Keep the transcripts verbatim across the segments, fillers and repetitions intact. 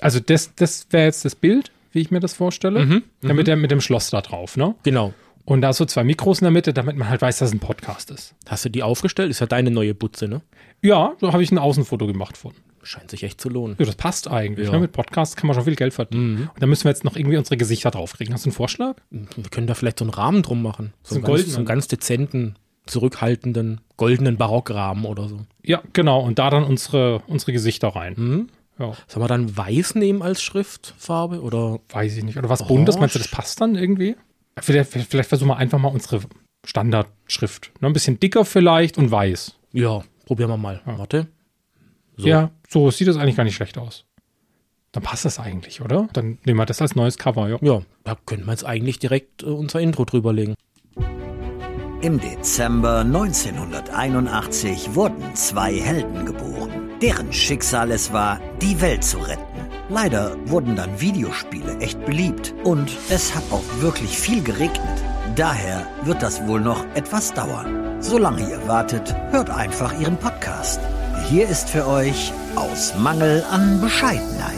Also das, das wäre jetzt das Bild, wie ich mir das vorstelle. Mhm, Dann mit, mhm. der, mit dem Schloss da drauf, ne? Genau. Und da so zwei Mikros in der Mitte, damit man halt weiß, dass es ein Podcast ist. Hast du die aufgestellt? Ist ja deine neue Butze, ne? Ja, da habe ich ein Außenfoto gemacht von. Scheint sich echt zu lohnen. Ja, das passt eigentlich. Ja. Ne? Mit Podcasts kann man schon viel Geld verdienen. Mhm. Und da müssen wir jetzt noch irgendwie unsere Gesichter draufkriegen. Hast du einen Vorschlag? Wir können da vielleicht so einen Rahmen drum machen. So, So einen einen ganz, goldenen. so einen ganz dezenten, zurückhaltenden, goldenen Barockrahmen oder so. Ja, genau. Und da dann unsere, unsere Gesichter rein. Mhm. Ja, Sollen wir dann weiß nehmen als Schriftfarbe? Oder? weiß ich nicht. Oder was Orange. Buntes, meinst du, das passt dann irgendwie? Vielleicht, vielleicht versuchen wir einfach mal unsere Standardschrift. Ne? Ein bisschen dicker vielleicht und weiß. Ja, probieren wir mal. Ja. Warte. So. Ja, so sieht das eigentlich gar nicht schlecht aus. Dann passt das eigentlich, oder? Dann nehmen wir das als neues Cover, ja. Ja, da könnten wir jetzt eigentlich direkt äh, unser Intro drüberlegen. Im Dezember neunzehnhunderteinundachtzig wurden zwei Helden geboren, deren Schicksal es war, die Welt zu retten. Leider wurden dann Videospiele echt beliebt und es hat auch wirklich viel geregnet. Daher wird das wohl noch etwas dauern. Solange ihr wartet, hört einfach ihren Podcast. Hier ist für euch Aus Mangel an Bescheidenheit.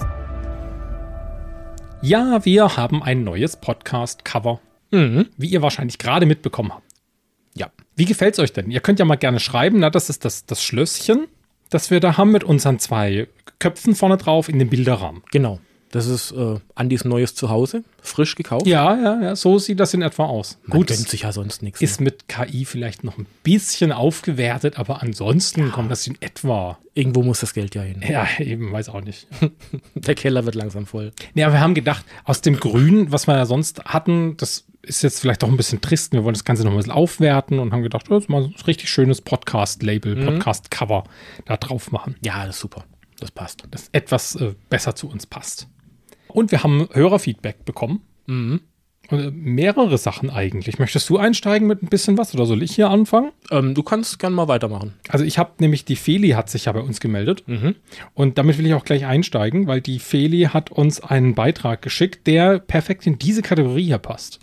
Ja, wir haben ein neues Podcast-Cover, Mhm. wie ihr wahrscheinlich gerade mitbekommen habt. Ja. Wie gefällt es euch denn? Ihr könnt ja mal gerne schreiben, na, das ist das, das Schlösschen, das wir da haben mit unseren zwei Köpfen vorne drauf in dem Bilderrahmen. Genau. Das ist äh, Andis neues Zuhause, frisch gekauft. Ja, ja, ja, so sieht das in etwa aus. Man Gut, gönnt es sich ja sonst nichts. ist mit K I vielleicht noch ein bisschen aufgewertet, aber ansonsten kommt das in etwa. Irgendwo muss das Geld ja hin. Ja, eben, weiß auch nicht. Der Keller wird langsam voll. Nee, aber wir haben gedacht, aus dem Grün, was wir ja sonst hatten, das ist jetzt vielleicht doch ein bisschen trist. Wir wollen das Ganze noch ein bisschen aufwerten und haben gedacht, oh, das ist mal ein richtig schönes Podcast-Label, Mhm. Podcast-Cover da drauf machen. Ja, das ist super. Das passt. Das etwas äh, besser zu uns passt. Und wir haben Hörerfeedback bekommen. Mhm. Und, äh, mehrere Sachen eigentlich. Möchtest du einsteigen mit ein bisschen was oder soll ich hier anfangen? Ähm, du kannst gerne mal weitermachen. Also ich habe nämlich, die Feli hat sich ja bei uns gemeldet. Mhm. Und damit will ich auch gleich einsteigen, weil die Feli hat uns einen Beitrag geschickt, der perfekt in diese Kategorie hier passt.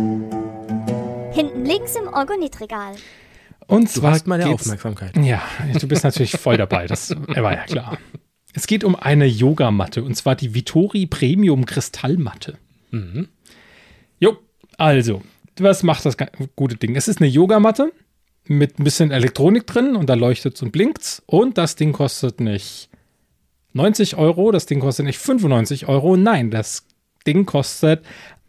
Hinten links im Orgonitregal. Und Du zwar hast meine geht's- Aufmerksamkeit. Ja, du bist natürlich voll dabei, das war ja klar. Es geht um eine Yogamatte und zwar die Vittori Premium Kristallmatte. Mhm. Jo, also, was macht das ga- gute Ding? Es ist eine Yogamatte mit ein bisschen Elektronik drin und da leuchtet's und blinkt's und das Ding kostet nicht neunzig Euro, das Ding kostet nicht fünfundneunzig Euro, nein, das Ding kostet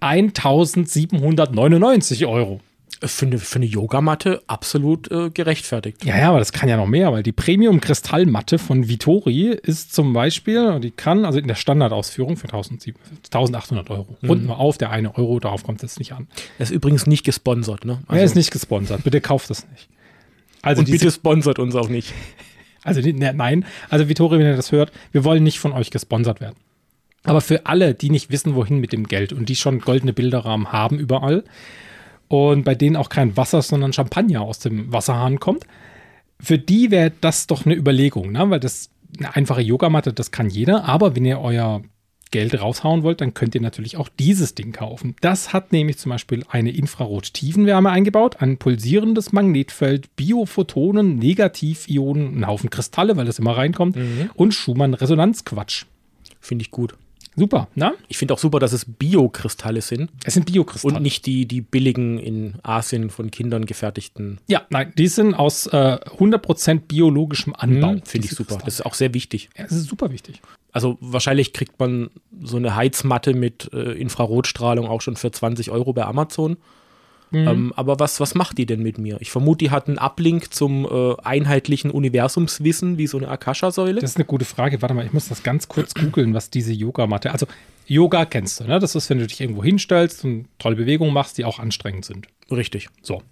eintausendsiebenhundertneunundneunzig Euro. Für eine, für eine Yogamatte absolut äh, gerechtfertigt. Ja, ja, aber das kann ja noch mehr, weil die Premium-Kristallmatte von Vittori ist zum Beispiel, die kann, also in der Standardausführung für eintausendachthundert Euro. Runden wir auf, der eine Euro, darauf kommt es jetzt nicht an. Er ist übrigens nicht gesponsert, ne? Er ist nicht gesponsert, bitte kauft das nicht. Also Und diese, bitte sponsert uns auch nicht. also die, ne, nein, also Vittori, wenn ihr das hört, wir wollen nicht von euch gesponsert werden. Aber für alle, die nicht wissen, wohin mit dem Geld und die schon goldene Bilderrahmen haben überall, und bei denen auch kein Wasser, sondern Champagner aus dem Wasserhahn kommt, für die wäre das doch eine Überlegung, ne? Weil das eine einfache Yogamatte, das kann jeder, aber wenn ihr euer Geld raushauen wollt, dann könnt ihr natürlich auch dieses Ding kaufen. Das hat nämlich zum Beispiel eine Infrarot-Tiefenwärme eingebaut, ein pulsierendes Magnetfeld, Biophotonen, Negativionen, einen Haufen Kristalle, weil das immer reinkommt, und Schumann-Resonanzquatsch. Finde ich gut. Super, ne? Ich finde auch super, dass es Biokristalle sind Es sind Biokristalle. und nicht die, die billigen in Asien von Kindern gefertigten. Ja, nein, die sind aus äh, hundert Prozent biologischem Anbau. Mhm, Finde ich diese super. Kristalle. Das ist auch sehr wichtig. Ja, das ist super wichtig. Also wahrscheinlich kriegt man so eine Heizmatte mit äh, Infrarotstrahlung auch schon für zwanzig Euro bei Amazon. Mhm. Ähm, aber was, was macht die denn mit mir? Ich vermute, die hat einen Uplink zum äh, einheitlichen Universumswissen, wie so eine Akasha-Säule. Das ist eine gute Frage. Warte mal, ich muss das ganz kurz googeln, was diese Yogamatte. Also, Yoga kennst du, ne? Das ist, wenn du dich irgendwo hinstellst und tolle Bewegungen machst, die auch anstrengend sind. Richtig. So.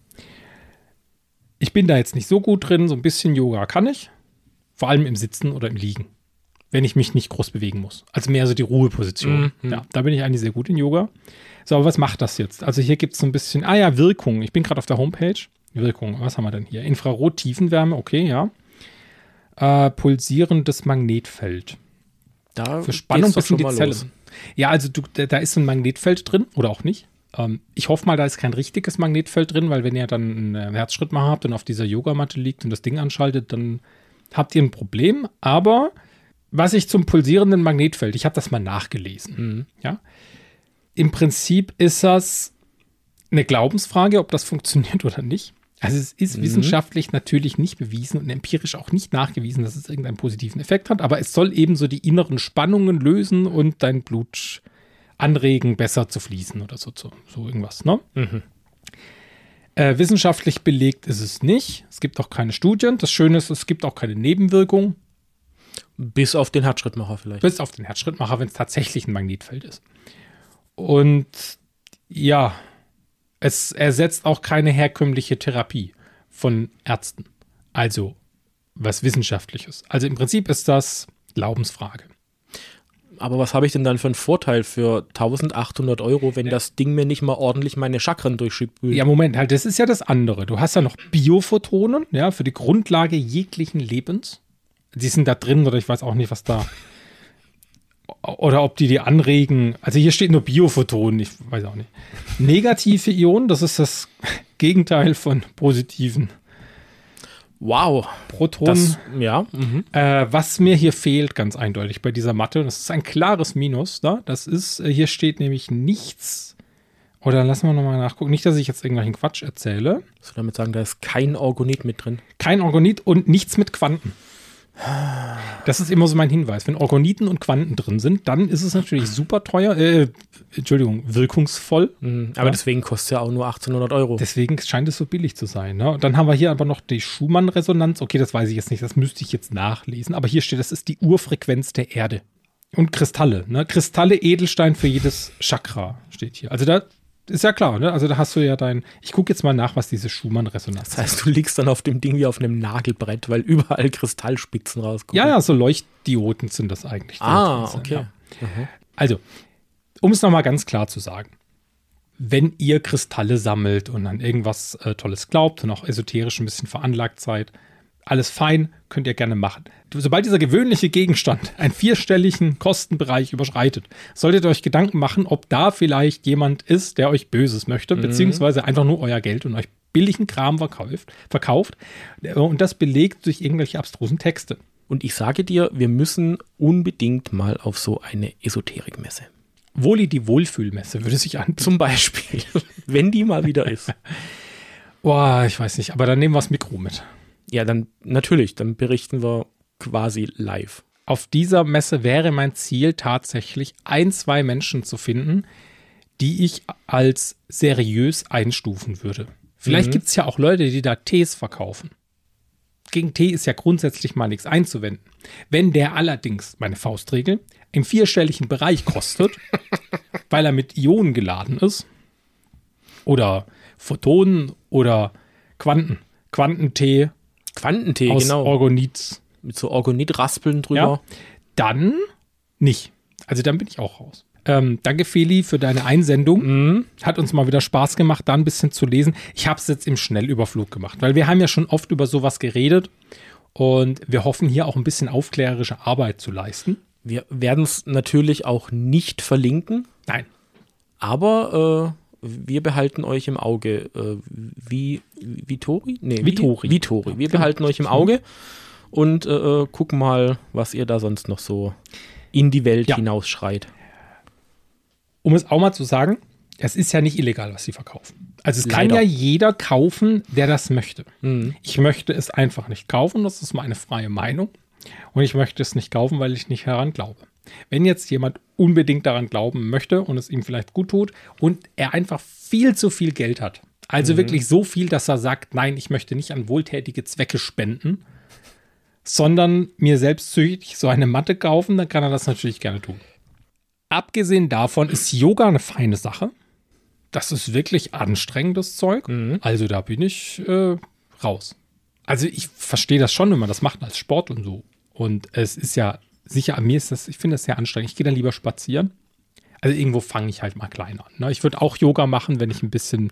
Ich bin da jetzt nicht so gut drin. So ein bisschen Yoga kann ich. Vor allem im Sitzen oder im Liegen. Wenn ich mich nicht groß bewegen muss. Also mehr so die Ruheposition. Mhm. Ja, da bin ich eigentlich sehr gut in Yoga. So, aber was macht das jetzt? Also hier gibt es so ein bisschen, ah ja, Wirkung. Ich bin gerade auf der Homepage. Wirkung, was haben wir denn hier? Infrarot-Tiefenwärme, okay, ja. Äh, pulsierendes Magnetfeld. Da Für Spannung geht's bis doch in die schon mal Zelle. los. Ja, also du, da, da ist ein Magnetfeld drin oder auch nicht. Ähm, ich hoffe mal, da ist kein richtiges Magnetfeld drin, weil wenn ihr dann einen Herzschrittmacher habt und auf dieser Yogamatte liegt und das Ding anschaltet, dann habt ihr ein Problem. Aber was ich zum pulsierenden Magnetfeld, ich habe das mal nachgelesen. Mhm. Ja? Im Prinzip ist das eine Glaubensfrage, ob das funktioniert oder nicht. Also es ist Mhm. wissenschaftlich natürlich nicht bewiesen und empirisch auch nicht nachgewiesen, dass es irgendeinen positiven Effekt hat, aber es soll eben so die inneren Spannungen lösen und dein Blut anregen, besser zu fließen oder so, so, so irgendwas, ne? Mhm. Äh, wissenschaftlich belegt ist es nicht. Es gibt auch keine Studien. Das Schöne ist, es gibt auch keine Nebenwirkungen. Bis auf den Herzschrittmacher vielleicht. Bis auf den Herzschrittmacher, wenn es tatsächlich ein Magnetfeld ist. Und ja, es ersetzt auch keine herkömmliche Therapie von Ärzten. Also was Wissenschaftliches. Also im Prinzip ist das Glaubensfrage. Aber was habe ich denn dann für einen Vorteil für eintausendachthundert Euro, wenn das Ding mir nicht mal ordentlich meine Chakren durchschiebt? Ja, Moment, halt, das ist ja das andere. Du hast ja noch Biophotonen, ja, für die Grundlage jeglichen Lebens. Die sind da drin oder ich weiß auch nicht, was da. Oder ob die die anregen. Also hier steht nur Biophotonen, ich weiß auch nicht. Negative Ionen, das ist das Gegenteil von positiven Wow. Protonen. Das, ja. Mhm. Äh, was mir hier fehlt, ganz eindeutig bei dieser Matte, und das ist ein klares Minus, da. Das ist, äh, hier steht nämlich nichts. Oder lassen wir nochmal nachgucken. Nicht, dass ich jetzt irgendwelchen Quatsch erzähle. Soll damit sagen, da ist kein Orgonit mit drin? Kein Orgonit und nichts mit Quanten. Das ist immer so mein Hinweis. Wenn Orgoniten und Quanten drin sind, dann ist es natürlich super teuer, äh, Entschuldigung, wirkungsvoll. Mhm. Aber ja. deswegen kostet es ja auch nur achtzehnhundert Euro. Deswegen scheint es so billig zu sein. Ne? Und dann haben wir hier aber noch die Schumann-Resonanz. Okay, das weiß ich jetzt nicht, das müsste ich jetzt nachlesen. Aber hier steht, das ist die Urfrequenz der Erde. Und Kristalle. Ne? Kristalle, Edelstein für jedes Chakra steht hier. Also da ist ja klar, ne? Also da hast du ja dein. Ich gucke jetzt mal nach, was diese Schumann-Resonanz ist. Das heißt, du liegst dann auf dem Ding wie auf einem Nagelbrett, weil überall Kristallspitzen rauskommen. Ja, ja, so Leuchtdioden sind das eigentlich. die da Ah, drin sind, okay. ja. Mhm. Also, um es nochmal ganz klar zu sagen, wenn ihr Kristalle sammelt und an irgendwas äh, Tolles glaubt und auch esoterisch ein bisschen veranlagt seid, alles fein, könnt ihr gerne machen. Sobald dieser gewöhnliche Gegenstand einen vierstelligen Kostenbereich überschreitet, solltet ihr euch Gedanken machen, ob da vielleicht jemand ist, der euch Böses möchte, Mhm. beziehungsweise einfach nur euer Geld und euch billigen Kram verkauft, verkauft. Und das belegt durch irgendwelche abstrusen Texte. Und ich sage dir, wir müssen unbedingt mal auf so eine Esoterikmesse. Woli die Wohlfühlmesse würde sich anbieten. Zum Beispiel, wenn die mal wieder ist. Boah, ich weiß nicht, aber dann nehmen wir das Mikro mit. Ja, dann natürlich, dann berichten wir quasi live. Auf dieser Messe wäre mein Ziel tatsächlich, ein, zwei Menschen zu finden, die ich als seriös einstufen würde. Vielleicht Mhm. gibt es ja auch Leute, die da Tees verkaufen. Gegen Tee ist ja grundsätzlich mal nichts einzuwenden. Wenn der allerdings, meine Faustregel, im vierstelligen Bereich kostet, weil er mit Ionen geladen ist, oder Photonen oder Quanten, Quantentee Quantentee, aus genau. Orgonit, Mit so Orgonit-Raspeln drüber. ja, dann nicht. Also dann bin ich auch raus. Ähm, danke, Feli, für deine Einsendung. Mhm. Hat uns mal wieder Spaß gemacht, da ein bisschen zu lesen. Ich habe es jetzt im Schnellüberflug gemacht, weil wir haben ja schon oft über sowas geredet und wir hoffen hier auch ein bisschen aufklärerische Arbeit zu leisten. Wir werden es natürlich auch nicht verlinken, Nein. aber äh, wir behalten euch im Auge. Äh, wie Vitori? Nee, Vitori. Vitori. Wir behalten euch im Auge und äh, gucken mal, was ihr da sonst noch so in die Welt Ja. hinausschreit. Um es auch mal zu sagen, es ist ja nicht illegal, was sie verkaufen. Also es kann Leider. ja jeder kaufen, der das möchte. Mhm. Ich möchte es einfach nicht kaufen, das ist meine freie Meinung. Und ich möchte es nicht kaufen, weil ich nicht daran glaube. Wenn jetzt jemand unbedingt daran glauben möchte und es ihm vielleicht gut tut und er einfach viel zu viel Geld hat, also Mhm. wirklich so viel, dass er sagt, nein, ich möchte nicht an wohltätige Zwecke spenden, sondern mir selbstsüchtig so eine Matte kaufen, dann kann er das natürlich gerne tun. Abgesehen davon ist Yoga eine feine Sache. Das ist wirklich anstrengendes Zeug. Mhm. Also da bin ich äh, raus. Also ich verstehe das schon, wenn man das macht als Sport und so. Und es ist ja sicher, an mir ist das, ich finde das sehr anstrengend. Ich gehe dann lieber spazieren. Also irgendwo fange ich halt mal klein an. Ne? Ich würde auch Yoga machen, wenn ich ein bisschen.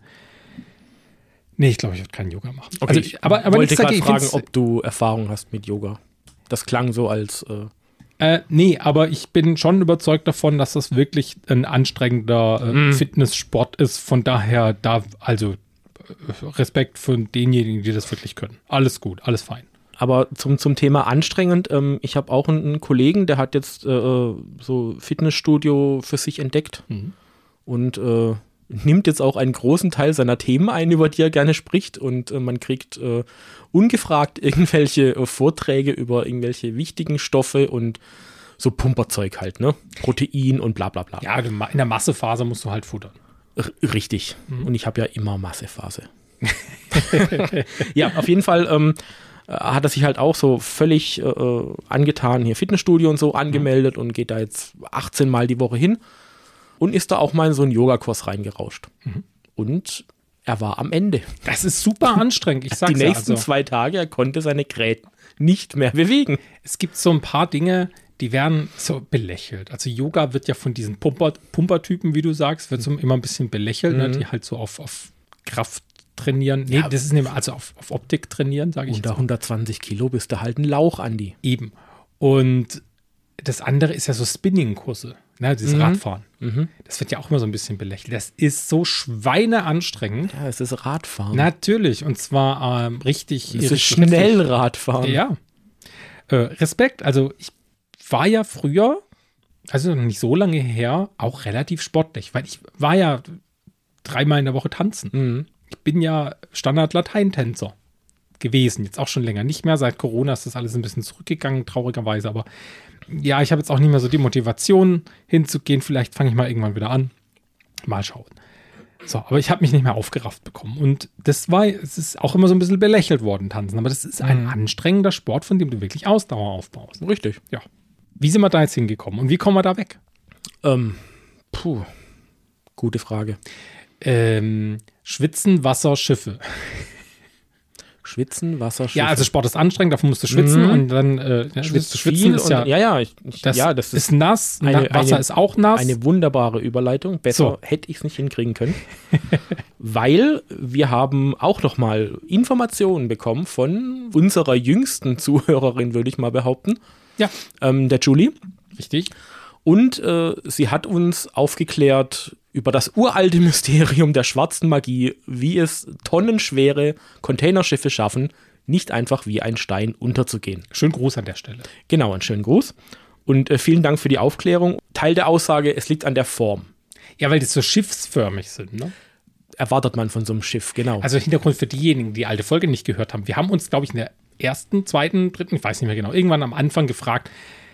Nee, ich glaube, ich würde keinen Yoga machen. Okay, also, ich aber, aber wollte nichts gerade dagegen. fragen, Ich find's- ob du Erfahrung hast mit Yoga. Das klang so als äh, Äh, nee, aber ich bin schon überzeugt davon, dass das wirklich ein anstrengender äh, Mm. Fitnesssport ist. Von daher, da, also äh, Respekt für denjenigen, die das wirklich können. Alles gut, alles fein. Aber zum, zum Thema anstrengend, ähm, ich habe auch einen, einen Kollegen, der hat jetzt äh, so Fitnessstudio für sich entdeckt mhm. und äh, nimmt jetzt auch einen großen Teil seiner Themen ein, über die er gerne spricht, und äh, man kriegt äh, ungefragt irgendwelche äh, Vorträge über irgendwelche wichtigen Stoffe und so Pumperzeug halt, ne? Protein und bla bla bla. Ja, in der Massephase musst du halt futtern. R- richtig. Mhm. Und ich habe ja immer Massephase. Ja, auf jeden Fall ähm, hat er sich halt auch so völlig äh, angetan, hier Fitnessstudio und so angemeldet mhm. und geht da jetzt achtzehn Mal die Woche hin und ist da auch mal in so einen Yogakurs reingerauscht. Mhm. Und er war am Ende. Das ist super anstrengend, ich sag's Die nächsten ja, also. zwei Tage, er konnte seine Gräten nicht mehr bewegen. Es gibt so ein paar Dinge, die werden so belächelt. Also Yoga wird ja von diesen Pumper, Pumpertypen, wie du sagst, wird so immer ein bisschen belächelt, mhm. ne, die halt so auf, auf Kraft trainieren. Nee, ja. das ist nicht mehr, also auf, auf Optik trainieren, sage ich. Unter hundertzwanzig Kilo bist du halt ein Lauch, Andi. Eben. Und das andere ist ja so Spinning-Kurse, ne, dieses mhm. Radfahren. Mhm. Das wird ja auch immer so ein bisschen belächelt. Das ist so schweineanstrengend. Ja, es ist Radfahren. Natürlich. Und zwar ähm, richtig. Es ist schnell richtig, Radfahren. Ja. Äh, Respekt. Also ich war ja früher, also noch nicht so lange her, auch relativ sportlich, weil ich war ja dreimal in der Woche tanzen. Mhm. Ich bin ja Standard-Lateintänzer gewesen, jetzt auch schon länger nicht mehr. Seit Corona ist das alles ein bisschen zurückgegangen, traurigerweise, aber ja, ich habe jetzt auch nicht mehr so die Motivation hinzugehen. Vielleicht fange ich mal irgendwann wieder an. Mal schauen. So, aber ich habe mich nicht mehr aufgerafft bekommen. Und das war, es ist auch immer so ein bisschen belächelt worden, Tanzen. Aber das ist ein mhm. anstrengender Sport, von dem du wirklich Ausdauer aufbaust. Richtig. Ja. Wie sind wir da jetzt hingekommen und wie kommen wir da weg? Ähm, puh, gute Frage. Ähm, Schwitzen, Wasser, Schiffe. Schwitzen, Wasser, Schiffe. Ja, also Sport ist anstrengend, davon musst du schwitzen mhm. und dann äh, schwitzt du schwitzen ist ja, ja, ja, ich, ich, das, ja, das ist, ist nass, eine, Wasser eine, ist auch nass. Eine wunderbare Überleitung, besser so. hätte ich es nicht hinkriegen können, weil wir haben auch noch mal Informationen bekommen von unserer jüngsten Zuhörerin, würde ich mal behaupten. Ja. Ähm, der Julie. Richtig. Und äh, sie hat uns aufgeklärt über das uralte Mysterium der schwarzen Magie, wie es tonnenschwere Containerschiffe schaffen, nicht einfach wie ein Stein unterzugehen. Schönen Gruß an der Stelle. Genau, einen schönen Gruß. Und äh, vielen Dank für die Aufklärung. Teil der Aussage, es liegt an der Form. Ja, weil die so schiffsförmig sind, ne? Erwartet man von so einem Schiff, genau. Also Hintergrund für diejenigen, die die alte Folge nicht gehört haben. Wir haben uns, glaube ich, in der ersten, zweiten, dritten, ich weiß nicht mehr genau, irgendwann am Anfang gefragt,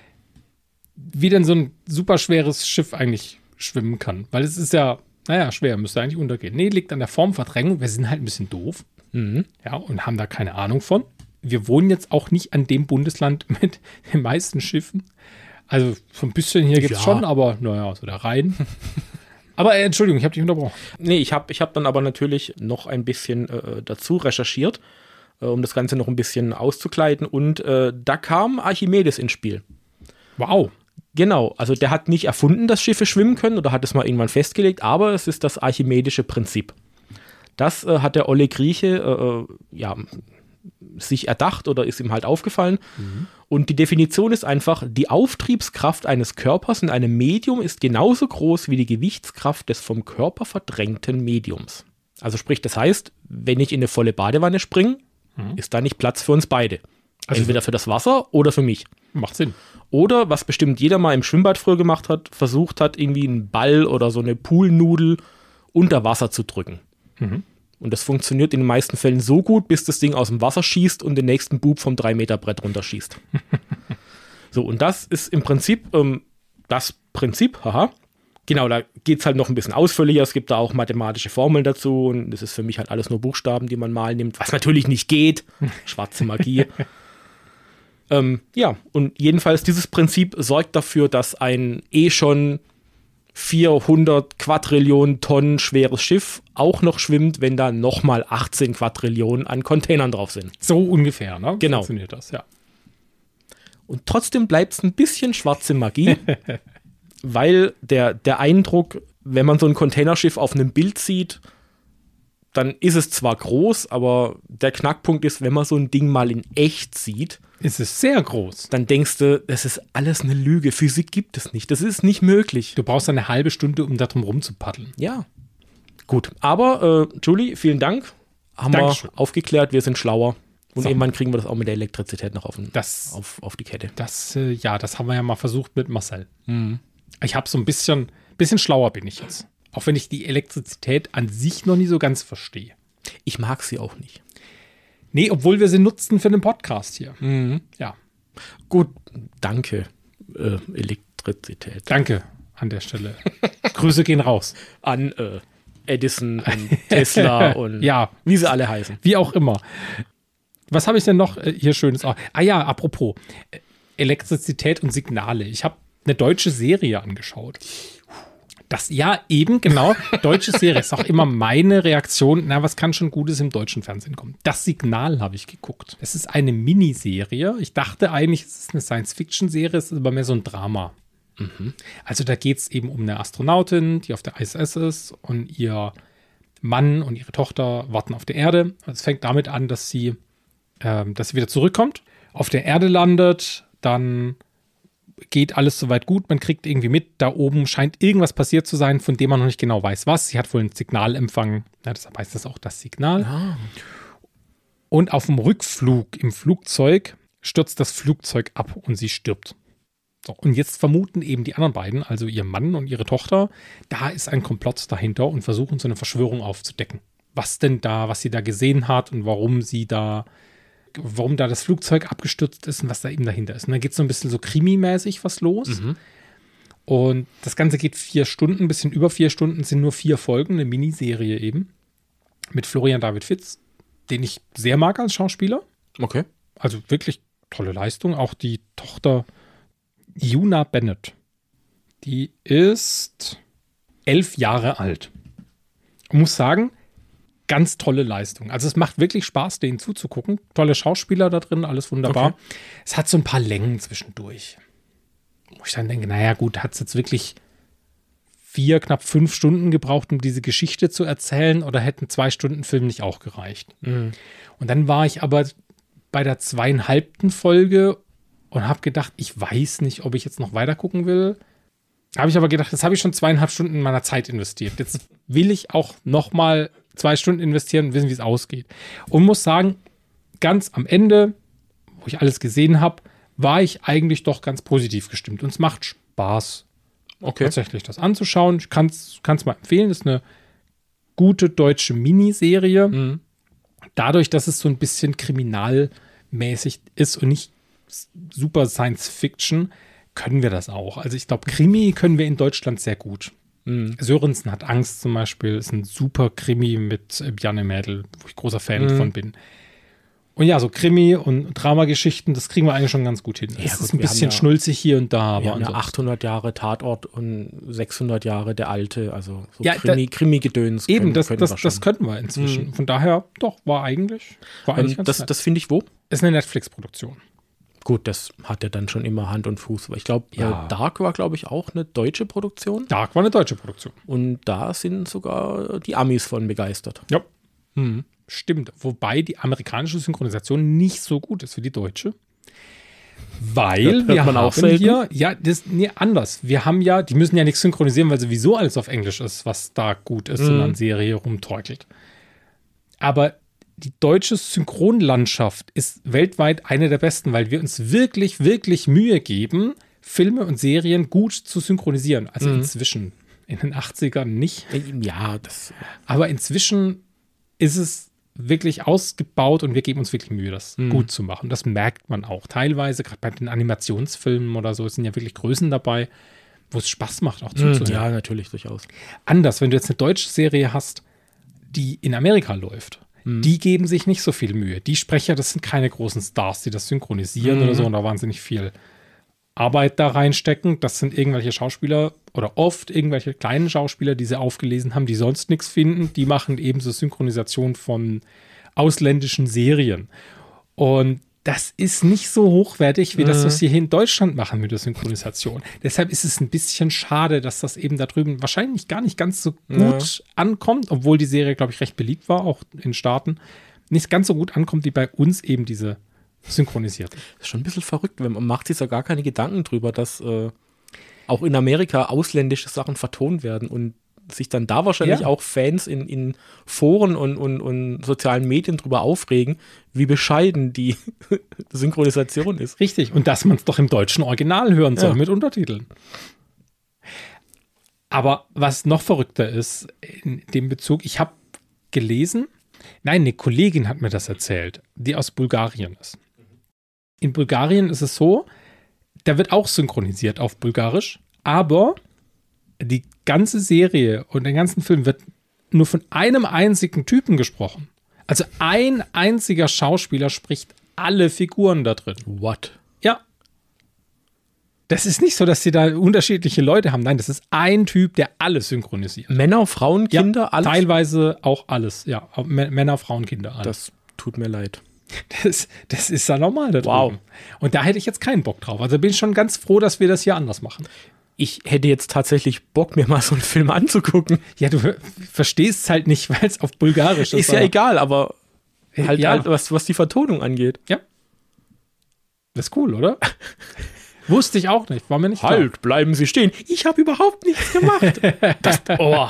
wie denn so ein super schweres Schiff eigentlich schwimmen kann. Weil es ist ja, naja, schwer, müsste eigentlich untergehen. Nee, liegt an der Formverdrängung. Wir sind halt ein bisschen doof. Mhm. Ja, und haben da keine Ahnung von. Wir wohnen jetzt auch nicht an dem Bundesland mit den meisten Schiffen. Also so ein bisschen hier gibt es ja. schon, aber naja, so der Rhein. Aber äh, Entschuldigung, ich habe dich unterbrochen. Nee, ich habe ich hab dann aber natürlich noch ein bisschen äh, dazu recherchiert, äh, um das Ganze noch ein bisschen auszukleiden. Und äh, da kam Archimedes ins Spiel. Wow. Genau, also der hat nicht erfunden, dass Schiffe schwimmen können oder hat es mal irgendwann festgelegt, aber es ist das archimedische Prinzip. Das äh, hat der olle Grieche äh, ja, sich erdacht oder ist ihm halt aufgefallen. Mhm. Und die Definition ist einfach, die Auftriebskraft eines Körpers in einem Medium ist genauso groß wie die Gewichtskraft des vom Körper verdrängten Mediums. Also sprich, das heißt, wenn ich in eine volle Badewanne springe, mhm. ist da nicht Platz für uns beide. Also entweder für das Wasser oder für mich. Macht Sinn. Oder, was bestimmt jeder mal im Schwimmbad früher gemacht hat, versucht hat, irgendwie einen Ball oder so eine Poolnudel unter Wasser zu drücken. Mhm. Und das funktioniert in den meisten Fällen so gut, bis das Ding aus dem Wasser schießt und den nächsten Bub vom drei Meter Brett runterschießt. So, und das ist im Prinzip ähm, das Prinzip, haha. Genau, da geht es halt noch ein bisschen ausführlicher. Es gibt da auch mathematische Formeln dazu. Und das ist für mich halt alles nur Buchstaben, die man mal nimmt, was natürlich nicht geht. Schwarze Magie. ähm, ja, und jedenfalls dieses Prinzip sorgt dafür, dass ein eh schon vierhundert Quadrillionen Tonnen schweres Schiff auch noch schwimmt, wenn da nochmal achtzehn Quadrillionen an Containern drauf sind. So ungefähr, ne? Genau. Funktioniert das, ja. Und trotzdem bleibt es ein bisschen schwarze Magie, weil der, der Eindruck, wenn man so ein Containerschiff auf einem Bild sieht, dann ist es zwar groß, aber der Knackpunkt ist, wenn man so ein Ding mal in echt sieht, ist es sehr groß. Dann denkst du, das ist alles eine Lüge. Physik gibt es nicht. Das ist nicht möglich. Du brauchst eine halbe Stunde, um da drum rumzupaddeln. Ja. Gut. Aber, äh, Julie, vielen Dank. Haben Dankeschön. wir aufgeklärt. Wir sind schlauer. Und So. irgendwann kriegen wir das auch mit der Elektrizität noch auf, den, Das- auf, auf die Kette. Das, äh, ja, das haben wir ja mal versucht mit Marcel. Ich habe so ein bisschen, bisschen schlauer bin ich jetzt. Auch wenn ich die Elektrizität an sich noch nie so ganz verstehe. Ich mag sie auch nicht. Nee, obwohl wir sie nutzen für den Podcast hier. Ja, Gut, danke, äh, Elektrizität. danke an der Stelle. Grüße gehen raus. An äh, Edison und Tesla und Ja. wie sie alle heißen. Wie auch immer. Was habe ich denn noch äh, hier Schönes? Ah ah ja, apropos äh, Elektrizität und Signale. Ich habe eine deutsche Serie angeschaut. Das, ja, eben, genau. Deutsche Serie ist auch immer meine Reaktion. Na, was kann schon Gutes im deutschen Fernsehen kommen? Das Signal habe ich geguckt. Es ist eine Miniserie. Ich dachte eigentlich, es ist eine Science-Fiction-Serie, es ist aber mehr so ein Drama. Also da geht es eben um eine Astronautin, die auf der I S S ist und ihr Mann und ihre Tochter warten auf der Erde. Es fängt damit an, dass sie, ähm, dass sie wieder zurückkommt, auf der Erde landet, dann geht alles soweit gut, man kriegt irgendwie mit, da oben scheint irgendwas passiert zu sein, von dem man noch nicht genau weiß, was. Sie hat wohl ein Signal empfangen, ja, deshalb heißt das auch das Signal. Ah. Und auf dem Rückflug im Flugzeug stürzt das Flugzeug ab und sie stirbt. So, und jetzt vermuten eben die anderen beiden, also ihr Mann und ihre Tochter, da ist ein Komplott dahinter und versuchen so eine Verschwörung aufzudecken. Was denn da, was sie da gesehen hat und warum sie da, warum da das Flugzeug abgestürzt ist und was da eben dahinter ist. Und dann geht es so ein bisschen so krimimäßig was los. Und das Ganze geht vier Stunden, ein bisschen über vier Stunden, sind nur vier Folgen, eine Miniserie eben. Mit Florian David Fitz, den ich sehr mag als Schauspieler. Okay. Also wirklich tolle Leistung. Auch die Tochter Juna Bennett, die ist elf Jahre alt. Ich muss sagen, ganz tolle Leistung. Also es macht wirklich Spaß, denen zuzugucken. Tolle Schauspieler da drin, alles wunderbar. Okay. Es hat so ein paar Längen zwischendurch. Wo ich dann denke, naja gut, hat es jetzt wirklich vier, knapp fünf Stunden gebraucht, um diese Geschichte zu erzählen, oder hätten zwei Stunden Film nicht auch gereicht? Und dann war ich aber bei der zweieinhalbten Folge und habe gedacht, ich weiß nicht, ob ich jetzt noch weiter gucken will. Habe ich aber gedacht, jetzt habe ich schon zweieinhalb Stunden meiner Zeit investiert. Jetzt will ich auch noch mal zwei Stunden investieren und wissen, wie es ausgeht. Und muss sagen, ganz am Ende, wo ich alles gesehen habe, war ich eigentlich doch ganz positiv gestimmt. Und es macht Spaß, Okay. tatsächlich das anzuschauen. Ich kann es mal empfehlen. Das ist eine gute deutsche Miniserie. Mhm. Dadurch, dass es so ein bisschen kriminalmäßig ist und nicht super Science-Fiction, können wir das auch. Also ich glaube, Krimi können wir in Deutschland sehr gut. Mhm. Sörensen hat Angst zum Beispiel, ist ein super Krimi mit äh, Bjarne Mädel, wo ich großer Fan Mhm. von bin. Und ja, so Krimi und Dramageschichten, das kriegen wir eigentlich schon ganz gut hin. Ja, es gut, ist ein wir haben bisschen ja- schnulzig hier und da, aber Wir haben ja ansonsten- achthundert Jahre Tatort und sechshundert Jahre der Alte, also so Ja, Krimi, Krimi-Gedöns. eben, können- das, können das, wir das schon. könnten wir inzwischen. Von daher, doch, war eigentlich, war eigentlich Ähm, ganz das nett. das finde ich wo? Ist eine Netflix-Produktion. Gut, das hat ja dann schon immer Hand und Fuß. Aber ich glaube, Ja. äh, Dark war, glaube ich, auch eine deutsche Produktion. Dark war eine deutsche Produktion. Und da sind sogar die Amis von begeistert. Ja. Stimmt. Wobei die amerikanische Synchronisation nicht so gut ist wie die deutsche. Weil Hört- hört wir man haben auch selten? hier, ja, das, nee, anders. Wir haben ja, die müssen ja nichts synchronisieren, weil sowieso alles auf Englisch ist, was da gut ist und an Serie rumtorkelt. Aber die deutsche Synchronlandschaft ist weltweit eine der besten, weil wir uns wirklich, wirklich Mühe geben, Filme und Serien gut zu synchronisieren. Also inzwischen. In den achtzigern nicht. Äh, Ja, das. Aber inzwischen ist es wirklich ausgebaut und wir geben uns wirklich Mühe, das gut zu machen. Das merkt man auch. Teilweise, gerade bei den Animationsfilmen oder so, sind ja wirklich Größen dabei, wo es Spaß macht, auch zuzuhören. Ja, natürlich, durchaus. Anders, wenn du jetzt eine deutsche Serie hast, die in Amerika läuft, die geben sich nicht so viel Mühe. Die Sprecher, das sind keine großen Stars, die das synchronisieren oder so und da wahnsinnig viel Arbeit da reinstecken. Das sind irgendwelche Schauspieler oder oft irgendwelche kleinen Schauspieler, die sie aufgelesen haben, die sonst nichts finden. Die machen eben so Synchronisation von ausländischen Serien. Und das ist nicht so hochwertig, wie das, was wir hier in Deutschland machen mit der Synchronisation. Deshalb ist es ein bisschen schade, dass das eben da drüben wahrscheinlich gar nicht ganz so gut ankommt, obwohl die Serie, glaube ich, recht beliebt war, auch in den Staaten. Nicht ganz so gut ankommt, wie bei uns eben diese synchronisierte. Das ist schon ein bisschen verrückt. Man macht sich ja gar keine Gedanken drüber, dass äh, auch in Amerika ausländische Sachen vertont werden und sich dann da wahrscheinlich Ja. auch Fans in, in Foren und, und, und sozialen Medien drüber aufregen, wie bescheiden die Synchronisation ist. Richtig. Und dass man es doch im deutschen Original hören soll Ja. mit Untertiteln. Aber was noch verrückter ist in dem Bezug, ich habe gelesen, nein, eine Kollegin hat mir das erzählt, die aus Bulgarien ist. In Bulgarien ist es so, da wird auch synchronisiert auf Bulgarisch, aber die ganze Serie und den ganzen Film wird nur von einem einzigen Typen gesprochen. Also ein einziger Schauspieler spricht alle Figuren da drin. What? Ja. Das ist nicht so, dass sie da unterschiedliche Leute haben. Nein, das ist ein Typ, der alles synchronisiert. Männer, Frauen, Kinder, ja, alles? Teilweise auch alles. Ja, auch M- Männer, Frauen, Kinder, alles. Das tut mir leid. Das, das ist ja normal da Wow. drüben. Und da hätte ich jetzt keinen Bock drauf. Also bin ich schon ganz froh, dass wir das hier anders machen. Ich hätte jetzt tatsächlich Bock, mir mal so einen Film anzugucken. Ja, du ver- verstehst es halt nicht, weil es auf Bulgarisch ist. Ist ja aber- egal, aber halt, ja. halt was, was die Vertonung angeht. Ja. Das ist cool, oder? Wusste ich auch nicht. War mir nicht klar. Halt, bleiben Sie stehen. Ich habe überhaupt nichts gemacht. Das, oh.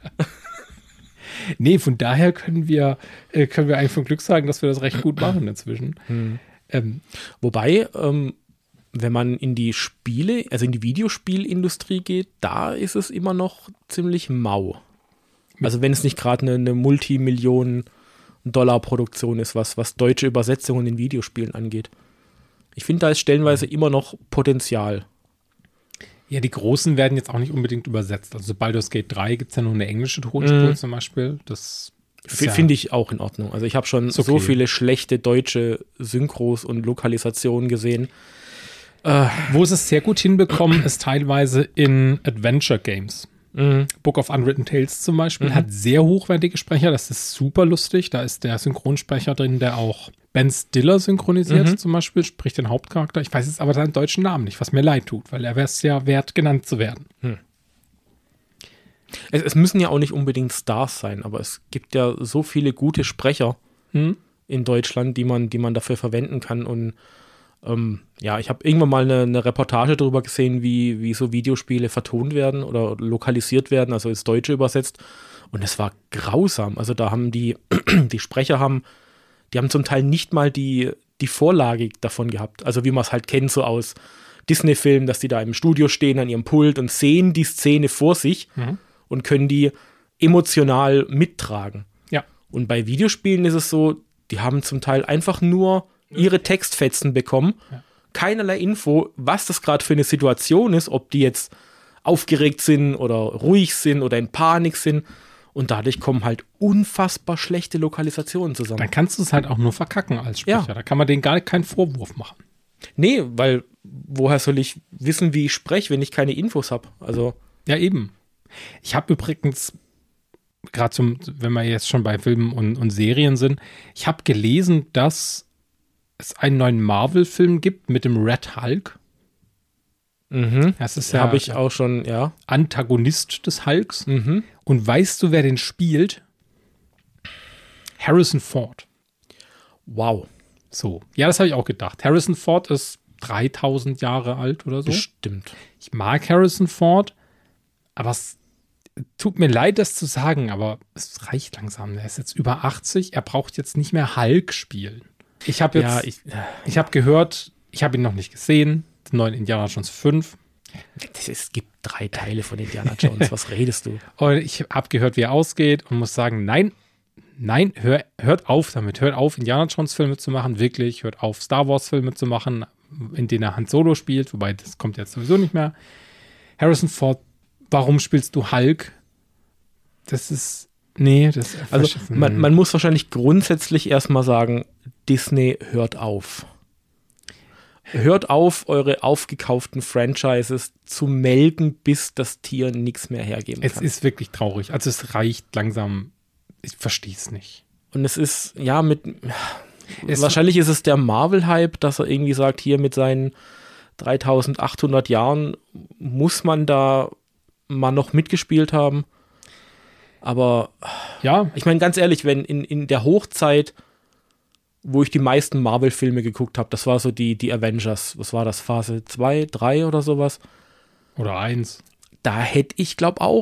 Nee, von daher können wir, äh, können wir eigentlich von Glück sagen, dass wir das recht gut machen inzwischen. Hm. Ähm, Wobei, ähm, wenn man in die Spiele, also in die Videospielindustrie geht, da ist es immer noch ziemlich mau. Also wenn es nicht gerade eine, eine Multimillionen-Dollar-Produktion ist, was, was deutsche Übersetzungen in Videospielen angeht. Ich finde, da ist stellenweise immer noch Potenzial. ja, die Großen werden jetzt auch nicht unbedingt übersetzt. Also Baldur's Gate drei gibt es ja nur eine englische Tonspur Mhm. zum Beispiel. Das ist F- ja- Finde ich auch in Ordnung. Also ich habe schon Ist okay. so viele schlechte deutsche Synchros und Lokalisationen gesehen. Wo sie es sehr gut hinbekommen, ist teilweise in Adventure Games. Mhm. Book of Unwritten Tales zum Beispiel hat sehr hochwertige Sprecher. Das ist super lustig. Da ist der Synchronsprecher drin, der auch Ben Stiller synchronisiert Mhm. zum Beispiel, spricht den Hauptcharakter. Ich weiß jetzt aber seinen deutschen Namen nicht, was mir leid tut, weil er wäre es ja wert, genannt zu werden. Es, es müssen ja auch nicht unbedingt Stars sein, aber es gibt ja so viele gute Sprecher Hm? in Deutschland, die man, die man dafür verwenden kann. Und ähm, ja, ich habe irgendwann mal eine, eine Reportage darüber gesehen, wie, wie so Videospiele vertont werden oder lokalisiert werden, also ins Deutsche übersetzt. Und es war grausam. Also da haben die, die Sprecher haben, die haben zum Teil nicht mal die, die Vorlage davon gehabt. Also wie man es halt kennt, so aus Disney-Filmen, dass die da im Studio stehen an ihrem Pult und sehen die Szene vor sich Mhm. und können die emotional mittragen. Ja. Und bei Videospielen ist es so, die haben zum Teil einfach nur ihre Textfetzen bekommen, Ja. keinerlei Info, was das gerade für eine Situation ist, ob die jetzt aufgeregt sind oder ruhig sind oder in Panik sind. Und dadurch kommen halt unfassbar schlechte Lokalisationen zusammen. Dann kannst du es halt auch nur verkacken als Sprecher. Ja. Da kann man denen gar keinen Vorwurf machen. Nee, weil woher soll ich wissen, wie ich spreche, wenn ich keine Infos habe? Also, Ja, eben. Ich habe übrigens, gerade zum, wenn wir jetzt schon bei Filmen und, und Serien sind, ich habe gelesen, dass es einen neuen Marvel-Film gibt mit dem Red Hulk. mhm. Das ist ja habe ich der auch schon, ja. Antagonist des Hulks. Mhm. Und weißt du, wer den spielt? Harrison Ford. Wow. So. Ja, das habe ich auch gedacht. Harrison Ford ist dreitausend Jahre alt oder so. Bestimmt. Ich mag Harrison Ford, aber es tut mir leid, das zu sagen, aber es reicht langsam. Er ist jetzt über achtzig, er braucht jetzt nicht mehr Hulk spielen. Ich habe jetzt, Ja, ich, ich, ich habe gehört, ich habe ihn noch nicht gesehen, den neuen Indiana Jones fünf. das, es gibt drei Teile von Indiana Jones. Was redest du? Und ich habe gehört, wie er ausgeht und muss sagen, nein, nein, hör, hört auf damit. Hört auf, Indiana Jones Filme zu machen, wirklich. Hört auf, Star Wars Filme zu machen, in denen er Han Solo spielt, wobei das kommt jetzt sowieso nicht mehr. Harrison Ford, warum spielst du Hulk? Das ist, nee, das Also man, man muss wahrscheinlich grundsätzlich erstmal sagen, Disney hört auf. Hört auf, eure aufgekauften Franchises zu melken, bis das Tier nichts mehr hergeben es kann. ist wirklich traurig. Also es reicht langsam. Ich verstehe es nicht. Und es ist, ja, mit Es- wahrscheinlich ist es der Marvel-Hype, dass er irgendwie sagt, hier mit seinen dreitausendachthundert Jahren muss man da mal noch mitgespielt haben. Aber Ja, ich meine, ganz ehrlich, wenn in, in der Hochzeit, wo ich die meisten Marvel-Filme geguckt habe, das war so die, die Avengers, was war das, Phase zwei, drei oder sowas, oder eins. da hätte ich, glaube auch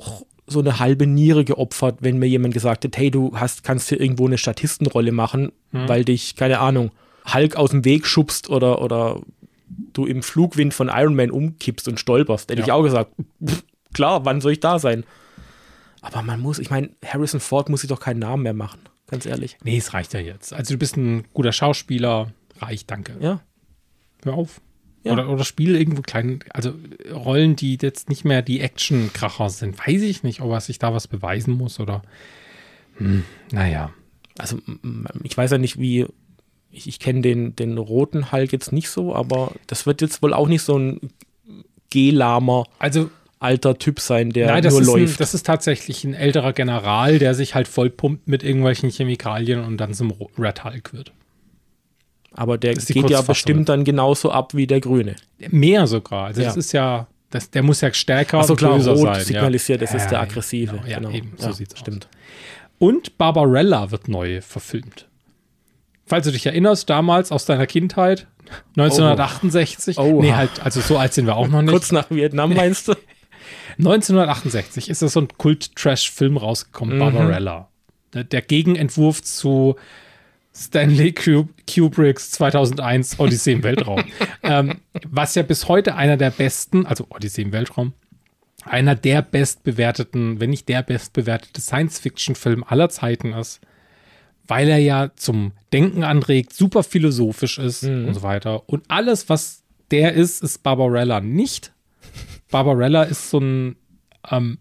so eine halbe Niere geopfert, wenn mir jemand gesagt hat, hey, du hast, kannst hier irgendwo eine Statistenrolle machen, hm. weil dich, keine Ahnung, Hulk aus dem Weg schubst oder, oder du im Flugwind von Iron Man umkippst und stolperst. Hätte ja. ich auch gesagt, pff, klar, wann soll ich da sein? Aber man muss, ich meine, Harrison Ford muss sich doch keinen Namen mehr machen, ganz ehrlich. Nee, es reicht ja jetzt. Also du bist ein guter Schauspieler, reicht, danke. Ja. Hör auf. Ja. Oder, oder spiele irgendwo kleinen, also Rollen, die jetzt nicht mehr die Action-Kracher sind. Weiß ich nicht, ob er sich da was beweisen muss oder, hm, naja. Also ich weiß ja nicht, wie, ich, ich kenne den, den roten Hulk jetzt nicht so, aber das wird jetzt wohl auch nicht so ein G-lahmer, also alter Typ sein, der nein, das nur ist läuft. Ein, das ist tatsächlich ein älterer General, der sich halt vollpumpt mit irgendwelchen Chemikalien und dann zum Red Hulk wird. Aber der geht ja bestimmt dann genauso ab wie der Grüne. Mehr sogar. Also ja. das ist ja, das, der muss ja stärker Ach so, klar, und böser rot sein. signalisiert, ja. das ist ja, der aggressive. Genau, ja, genau. eben, so ja, sieht's stimmt. aus. Und Barbarella wird neu verfilmt. Falls du dich erinnerst, damals aus deiner Kindheit, neunzehnhundertachtundsechzig. Oh. Nee, halt, also so alt sind wir auch noch nicht. Kurz nach Vietnam, meinst du? neunzehnhundertachtundsechzig ist das so ein Kult-Trash-Film rausgekommen, mhm. Barbarella. Der, der Gegenentwurf zu Stanley Kubricks zweitausendeins Odyssee im Weltraum. ähm, was ja bis heute einer der besten, also Odyssee im Weltraum, einer der bestbewerteten, wenn nicht der bestbewertete Science-Fiction-Film aller Zeiten ist, weil er ja zum Denken anregt, super philosophisch ist mhm. und so weiter. Und alles, was der ist, ist Barbarella nicht. Barbarella ist so ein ähm,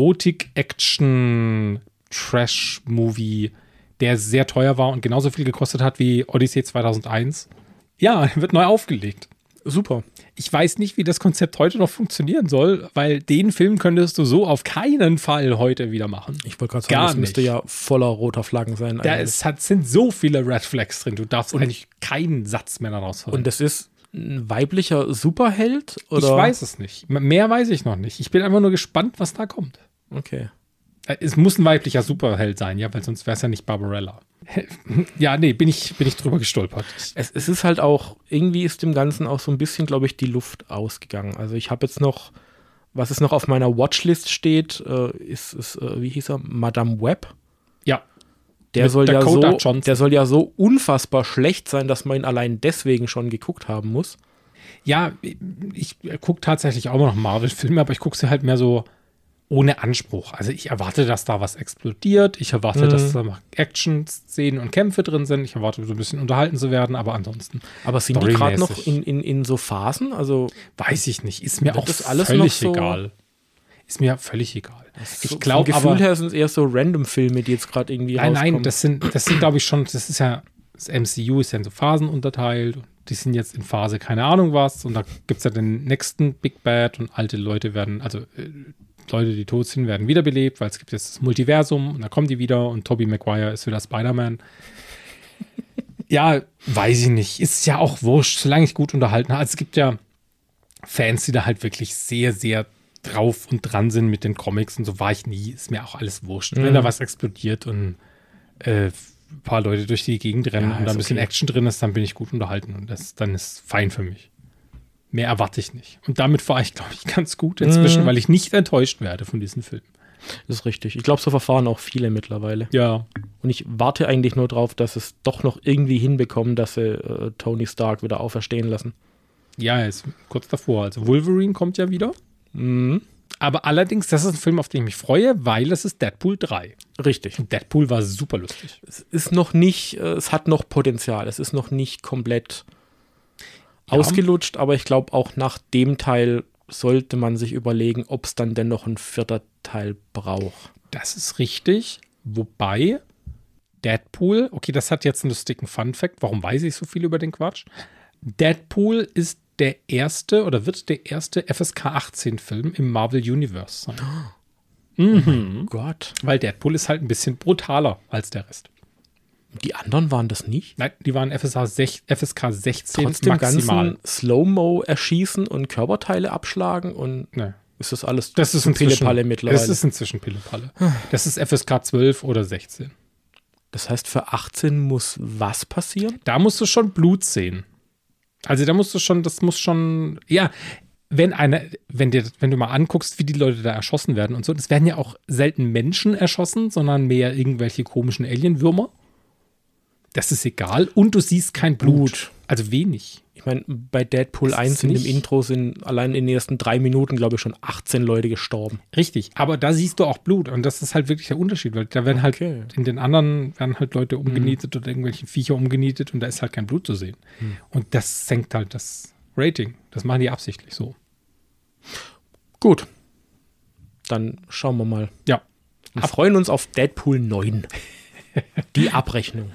Erotik-Action-Trash-Movie, der sehr teuer war und genauso viel gekostet hat wie Odyssee zweitausendeins. Ja, wird neu aufgelegt. Super. Ich weiß nicht, wie das Konzept heute noch funktionieren soll, weil den Film könntest du so auf keinen Fall heute wieder machen. Ich wollte gerade sagen, Gar das müsste nicht. ja voller roter Flaggen sein. Da ist, hat, sind so viele Red Flags drin. Du darfst und eigentlich keinen Satz mehr daraus hören. Und das ist ein weiblicher Superheld? Oder? Ich weiß es nicht. Mehr weiß ich noch nicht. Ich bin einfach nur gespannt, was da kommt. Okay. Es muss ein weiblicher Superheld sein, ja, weil sonst wäre es ja nicht Barbarella. Ja, nee, bin ich, bin ich drüber gestolpert. Es, es ist halt auch, irgendwie ist dem Ganzen auch so ein bisschen, glaube ich, die Luft ausgegangen. Also ich habe jetzt noch, was es noch auf meiner Watchlist steht, äh, ist, ist äh, wie hieß er, Madame Web. Ja. Der soll ja, so, Johnson. der soll ja so unfassbar schlecht sein, dass man ihn allein deswegen schon geguckt haben muss. Ja, ich gucke tatsächlich auch noch Marvel-Filme, aber ich gucke sie halt mehr so ohne Anspruch. Also ich erwarte, dass da was explodiert. Ich erwarte, mhm. dass da Action-Szenen und Kämpfe drin sind. Ich erwarte, so ein bisschen unterhalten zu werden, aber ansonsten. Aber sind die gerade noch in, in, in so Phasen? Also weiß ich nicht. Ist mir auch ist alles völlig noch so egal. Ist mir völlig egal. Ich so, glaube aber. Vom Gefühl her sind es eher so Random-Filme, die jetzt gerade irgendwie Nein, rauskommen. nein, das sind, das sind glaube ich schon, das ist ja, das M C U ist ja in so Phasen unterteilt. Die sind jetzt in Phase keine Ahnung was. Und da gibt es ja den nächsten Big Bad und alte Leute werden, also äh, Leute, die tot sind, werden wiederbelebt, weil es gibt jetzt das Multiversum und dann kommen die wieder und Tobey Maguire ist wieder Spider-Man. Ja, weiß ich nicht. Ist ja auch wurscht, solange ich gut unterhalten habe. Also es gibt ja Fans, die da halt wirklich sehr, sehr drauf und dran sind mit den Comics und so war ich nie. Ist mir auch alles wurscht. Mhm. Wenn da was explodiert und äh, ein paar Leute durch die Gegend rennen ja, und da ein bisschen okay. Action drin ist, dann bin ich gut unterhalten und das dann ist fein für mich. Mehr erwarte ich nicht. Und damit fahre ich, glaube ich, ganz gut inzwischen, mm. weil ich nicht enttäuscht werde von diesen Filmen. Das ist richtig. Ich glaube, so verfahren auch viele mittlerweile. Ja. Und ich warte eigentlich nur drauf, dass es doch noch irgendwie hinbekommen, dass sie äh, Tony Stark wieder auferstehen lassen. Ja, er ist kurz davor. Also Wolverine kommt ja wieder. Mhm. Aber allerdings, das ist ein Film, auf den ich mich freue, weil es ist Deadpool drei. Richtig. Und Deadpool war super lustig. Es ist noch nicht, äh, es hat noch Potenzial. Es ist noch nicht komplett ja. ausgelutscht, aber ich glaube, auch nach dem Teil sollte man sich überlegen, ob es dann denn noch ein vierter Teil braucht. Das ist richtig. Wobei Deadpool, okay, das hat jetzt einen lustigen Fun-Fact. Warum weiß ich so viel über den Quatsch? Deadpool ist der erste oder wird der erste F S K achtzehn Film im Marvel Universe sein. Oh mhm. mein Gott. Weil Deadpool ist halt ein bisschen brutaler als der Rest. Die anderen waren das nicht? Nein, die waren F S K sechzehn Trotzdem maximal. Ganzen Slow-Mo erschießen und Körperteile abschlagen und nee. ist das alles das ist Pille-Palle mittlerweile? Das ist inzwischen Pille-Palle. Das ist F S K zwölf oder sechzehn. Das heißt, für achtzehn muss was passieren? Da musst du schon Blut sehen. Also da musst du schon, das muss schon, ja, wenn eine, wenn dir, wenn du mal anguckst, wie die Leute da erschossen werden und so, es werden ja auch selten Menschen erschossen, sondern mehr irgendwelche komischen Alienwürmer. Das ist egal. Und du siehst kein Blut. Blut. Also wenig. Ich meine, bei Deadpool eins in dem Intro sind allein in den ersten drei Minuten, glaube ich, schon achtzehn Leute gestorben. Richtig, aber da siehst du auch Blut und das ist halt wirklich der Unterschied, weil da werden halt, okay. in den anderen werden halt Leute umgenietet mhm. oder irgendwelche Viecher umgenietet und da ist halt kein Blut zu sehen. Mhm. Und das senkt halt das Rating. Das machen die absichtlich so. Gut. Dann schauen wir mal. Ja. Wir Ab- freuen uns auf Deadpool neun. Die Abrechnung.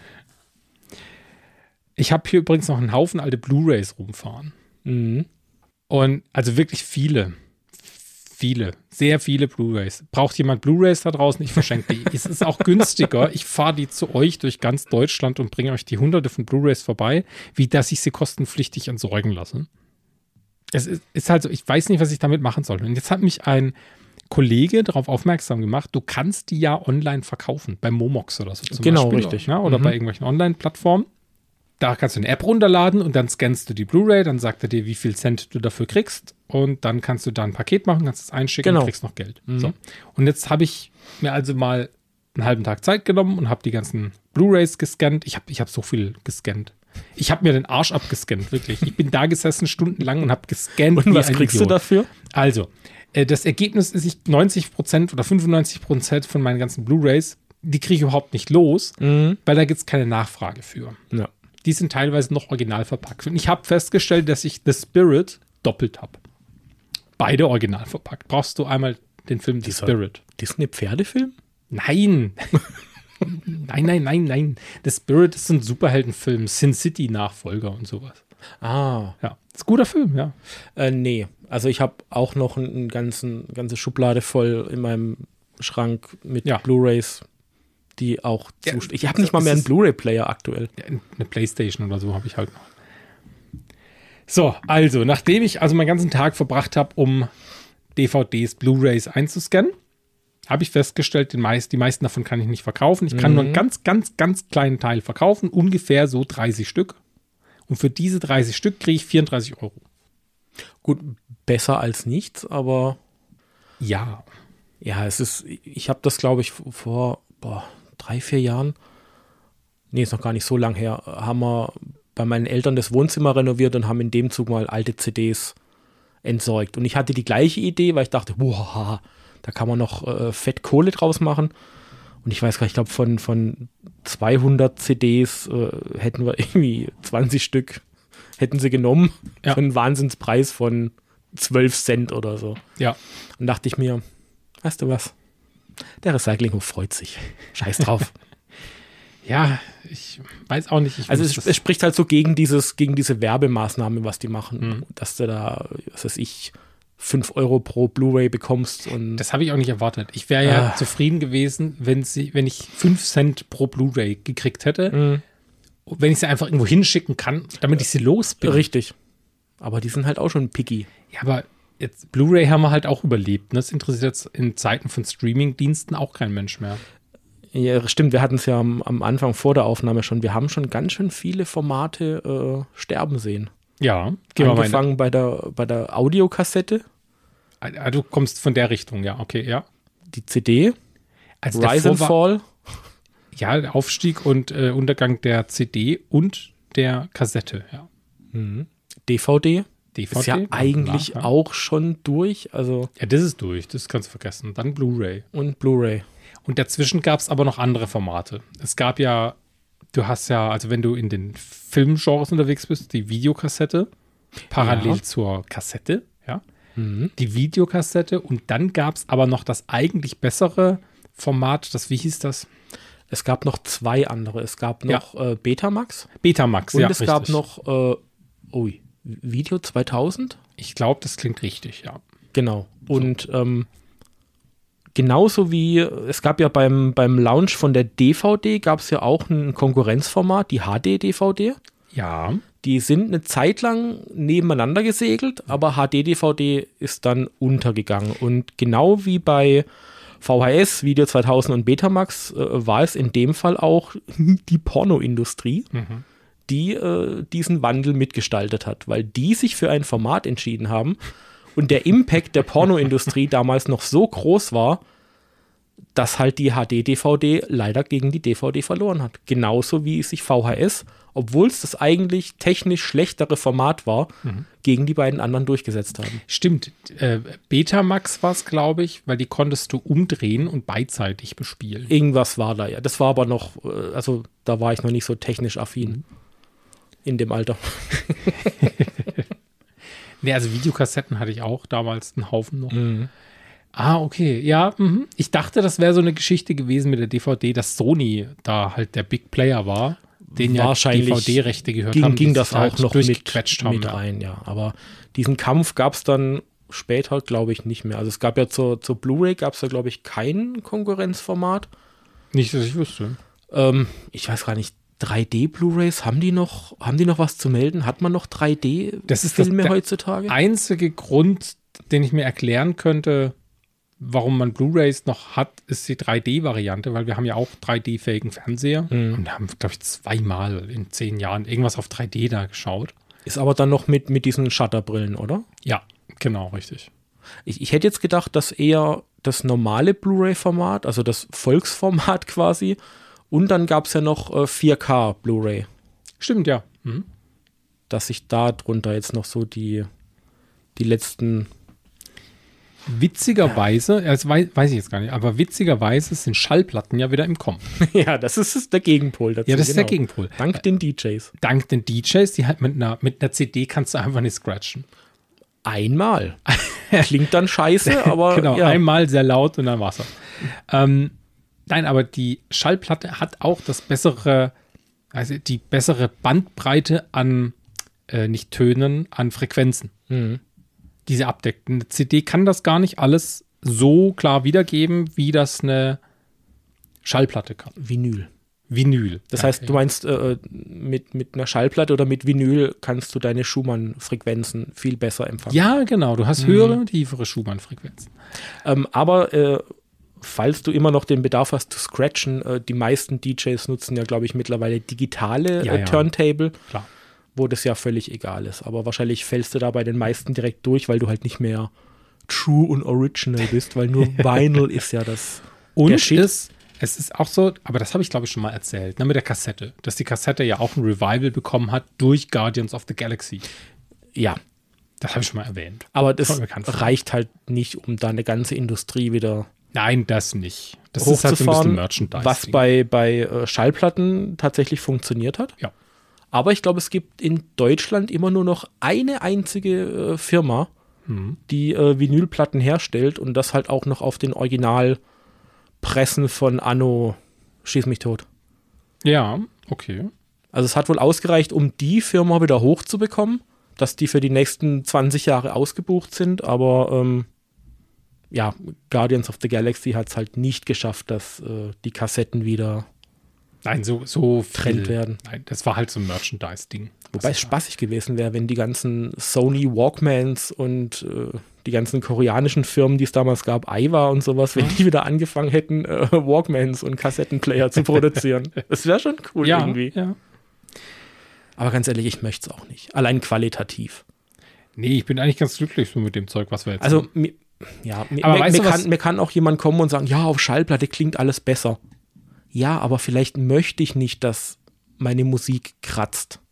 Ich habe hier übrigens noch einen Haufen alte Blu-Rays rumfahren. Mhm. Und also wirklich viele. Viele. Sehr viele Blu-Rays. Braucht jemand Blu-Rays da draußen? Ich verschenke die. Es ist auch günstiger. Ich fahre die zu euch durch ganz Deutschland und bringe euch die hunderte von Blu-Rays vorbei, wie dass ich sie kostenpflichtig entsorgen lasse. Es ist, ist halt so, ich weiß nicht, was ich damit machen soll. Und jetzt hat mich ein Kollege darauf aufmerksam gemacht, du kannst die ja online verkaufen, bei Momox oder so zum genau, Beispiel. Richtig. Ja, oder mhm. bei irgendwelchen Online-Plattformen. Da kannst du eine App runterladen und dann scannst du die Blu-Ray, dann sagt er dir, wie viel Cent du dafür kriegst und dann kannst du da ein Paket machen, kannst es einschicken genau. und kriegst noch Geld. Mhm. So. Und jetzt habe ich mir also mal einen halben Tag Zeit genommen und habe die ganzen Blu-Rays gescannt. Ich habe ich hab so viel gescannt. Ich habe mir den Arsch abgescannt, wirklich. Ich bin da gesessen stundenlang und habe gescannt. Und was kriegst Idiot. du dafür? Also, äh, das Ergebnis ist, ich neunzig Prozent oder fünfundneunzig Prozent von meinen ganzen Blu-Rays, die kriege ich überhaupt nicht los, mhm. weil da gibt es keine Nachfrage für. Ja. Die sind teilweise noch original verpackt. Und ich habe festgestellt, dass ich The Spirit doppelt habe. Beide original verpackt. Brauchst du einmal den Film The Spirit. Disney-Pferdefilm? Nein. nein, nein, nein, nein. The Spirit ist ein Superheldenfilm. Sin City-Nachfolger und sowas. Ah. Ja, ist ein guter Film, ja. Äh, nee, also ich habe auch noch eine einen ganzen, ganze Schublade voll in meinem Schrank mit ja. Blu-Rays, die auch ja, zu... Ich habe nicht mal mehr einen Blu-ray-Player aktuell. Ja, eine Playstation oder so habe ich halt noch. So, also, nachdem ich also meinen ganzen Tag verbracht habe, um D V Ds, Blu-Rays einzuscannen, habe ich festgestellt, den meist, die meisten davon kann ich nicht verkaufen. Ich kann mhm. nur einen ganz, ganz, ganz kleinen Teil verkaufen, ungefähr so dreißig Stück. Und für diese dreißig Stück kriege ich vierunddreißig Euro. Gut, besser als nichts, aber ja. Ja, es ist, ich habe das, glaube ich, vor boah, drei, vier Jahren, nee, ist noch gar nicht so lang her, haben wir bei meinen Eltern das Wohnzimmer renoviert und haben in dem Zug mal alte C Ds entsorgt. Und ich hatte die gleiche Idee, weil ich dachte, boah, da kann man noch äh, fett Kohle draus machen. Und ich weiß gar nicht, ich glaube, von, von zweihundert C Ds äh, hätten wir irgendwie zwanzig Stück hätten sie genommen. Ja. Für einen Wahnsinnspreis von zwölf Cent oder so. Ja. Und dachte ich mir, weißt du was? Der Recyclinghof freut sich. Scheiß drauf. Ja, ich weiß auch nicht. Ich also es, es spricht halt so gegen dieses, gegen diese Werbemaßnahme, was die machen. Mhm. Dass du da, was weiß ich, fünf Euro pro Blu-ray bekommst. Und das habe ich auch nicht erwartet. Ich wäre ja ah. zufrieden gewesen, wenn sie, wenn ich fünf Cent pro Blu-ray gekriegt hätte. Mhm. Wenn ich sie einfach irgendwo hinschicken kann, damit ich sie los bin. Richtig. Aber die sind halt auch schon picky. Ja, aber jetzt Blu-ray haben wir halt auch überlebt. Ne? Das interessiert jetzt in Zeiten von Streaming-Diensten auch kein Mensch mehr. Ja, stimmt. Wir hatten es ja am, am Anfang vor der Aufnahme schon. Wir haben schon ganz schön viele Formate äh, sterben sehen. Ja. Gehen wir Angefangen bei der, bei der Audiokassette. Ah, du kommst von der Richtung, ja. Okay, ja. Die C D. Also Rise and Fall. Ja, der Aufstieg und äh, Untergang der C D und der Kassette, ja. Mhm. D V D. D V D. Ist ja eigentlich ja. auch schon durch. Also ja, das ist durch. Das kannst du vergessen. Dann Blu-ray. Und Blu-ray. Und dazwischen gab es aber noch andere Formate. Es gab ja, du hast ja, also wenn du in den Filmgenres unterwegs bist, die Videokassette parallel ja. zur Kassette, ja. Mhm. Die Videokassette und dann gab es aber noch das eigentlich bessere Format, das, wie hieß das? Es gab noch zwei andere. Es gab noch ja. äh, Betamax. Betamax, und ja, Und es richtig. gab noch, äh, ui, Video zweitausend? Ich glaube, das klingt richtig, ja. Genau. Und so. ähm, genauso wie, es gab ja beim, beim Launch von der D V D, gab es ja auch ein Konkurrenzformat, die H D-D V D. Ja. Die sind eine Zeit lang nebeneinander gesegelt, aber H D-D V D ist dann untergegangen. Und genau wie bei V H S, Video zweitausend und Betamax äh, war es in dem Fall auch die Pornoindustrie, mhm. die äh, diesen Wandel mitgestaltet hat, weil die sich für ein Format entschieden haben, Und der Impact der Pornoindustrie damals noch so groß war, dass halt die H D-D V D leider gegen die D V D verloren hat. Genauso wie sich V H S, obwohl es das eigentlich technisch schlechtere Format war, mhm. gegen die beiden anderen durchgesetzt haben. Stimmt. Äh, Betamax war es, glaube ich, weil die konntest du umdrehen und beidseitig bespielen. Irgendwas war da, ja. Das war aber noch, äh, also da war ich noch nicht so technisch affin. Mhm. In dem Alter. Nee, also Videokassetten hatte ich auch damals einen Haufen noch. Mhm. Ah, okay. Ja, mh. Ich dachte, das wäre so eine Geschichte gewesen mit der D V D, dass Sony da halt der Big Player war, den ja D V D-Rechte gehört ging, haben. ging das auch halt noch mit, haben, mit rein, ja. Aber diesen Kampf gab es dann später, glaube ich, nicht mehr. Also es gab ja zur, zur Blu-ray, gab es ja, glaube ich, kein Konkurrenzformat. Nicht, dass ich wüsste. Ähm, ich weiß gar nicht, drei D-Blu-rays, haben die noch, haben die noch was zu melden? Hat man noch drei D-Filme das ist das, heutzutage? Der einzige Grund, den ich mir erklären könnte, warum man Blu-rays noch hat, ist die drei D-Variante, weil wir haben ja auch drei D-fähigen Fernseher mhm. und haben, glaube ich, zweimal in zehn Jahren irgendwas auf drei D da geschaut. Ist aber dann noch mit, mit diesen Shutterbrillen, oder? Ja, genau, richtig. Ich, ich hätte jetzt gedacht, dass eher das normale Blu-ray-Format, also das Volksformat quasi, und dann gab es ja noch äh, vier K Blu-ray. Stimmt, ja. Mhm. Dass sich da drunter jetzt noch so die, die letzten Witzigerweise, das weiß, weiß ich jetzt gar nicht, aber witzigerweise sind Schallplatten ja wieder im Kommen. Ja, das ist der Gegenpol dazu. Ja, das genau. ist der Gegenpol. Dank den D Js. Dank den D Js, die halt mit einer, mit einer C D kannst du einfach nicht scratchen. Einmal. Klingt dann scheiße, aber genau, ja. einmal sehr laut und dann war's das. ähm, nein, aber die Schallplatte hat auch das bessere, also die bessere Bandbreite an, äh, nicht Tönen, an Frequenzen. Mhm. Diese abdeckt. Eine C D kann das gar nicht alles so klar wiedergeben, wie das eine Schallplatte kann. Vinyl. Vinyl. Das heißt, du meinst, äh, mit, mit einer Schallplatte oder mit Vinyl kannst du deine Schumann-Frequenzen viel besser empfangen. Ja, genau. Du hast höhere, mhm. tiefere Schumann-Frequenzen. Ähm, aber äh, falls du immer noch den Bedarf hast zu scratchen, äh, die meisten D Js nutzen ja, glaube ich, mittlerweile digitale ja, äh, ja. Turntable. Klar. Wo das ja völlig egal ist. Aber wahrscheinlich fällst du da bei den meisten direkt durch, weil du halt nicht mehr true und original bist, weil nur Vinyl ist ja das. Und ist, es ist auch so, aber das habe ich glaube ich schon mal erzählt, ne, mit der Kassette, dass die Kassette ja auch ein Revival bekommen hat durch Guardians of the Galaxy. Ja. Das habe ich schon mal erwähnt. Aber das reicht halt nicht, um da eine ganze Industrie wieder Nein, das nicht. Das ist halt so ein bisschen Merchandise. Was bei, bei äh, Schallplatten tatsächlich funktioniert hat. Ja. Aber ich glaube, es gibt in Deutschland immer nur noch eine einzige äh, Firma, mhm. die äh, Vinylplatten herstellt und das halt auch noch auf den Originalpressen von Anno Schieß mich tot. Ja, okay. Also es hat wohl ausgereicht, um die Firma wieder hochzubekommen, dass die für die nächsten zwanzig Jahre ausgebucht sind, aber ähm, ja, Guardians of the Galaxy hat es halt nicht geschafft, dass äh, die Kassetten wieder Nein, so, so Trend werden. Nein, das war halt so ein Merchandise-Ding. Wobei es spaßig gewesen wäre, wenn die ganzen Sony Walkmans und äh, die ganzen koreanischen Firmen, die es damals gab, Aiwa und sowas, wenn die wieder angefangen hätten, äh, Walkmans und Kassettenplayer zu produzieren. Das wäre schon cool ja, irgendwie. Ja. Aber ganz ehrlich, ich möchte es auch nicht. Allein qualitativ. Nee, ich bin eigentlich ganz glücklich so mit dem Zeug, was wir jetzt Also, haben. mir, ja, mir, aber mir, weißt mir, du, kann, mir kann auch jemand kommen und sagen, ja, auf Schallplatte klingt alles besser. Ja, aber vielleicht möchte ich nicht, dass meine Musik kratzt.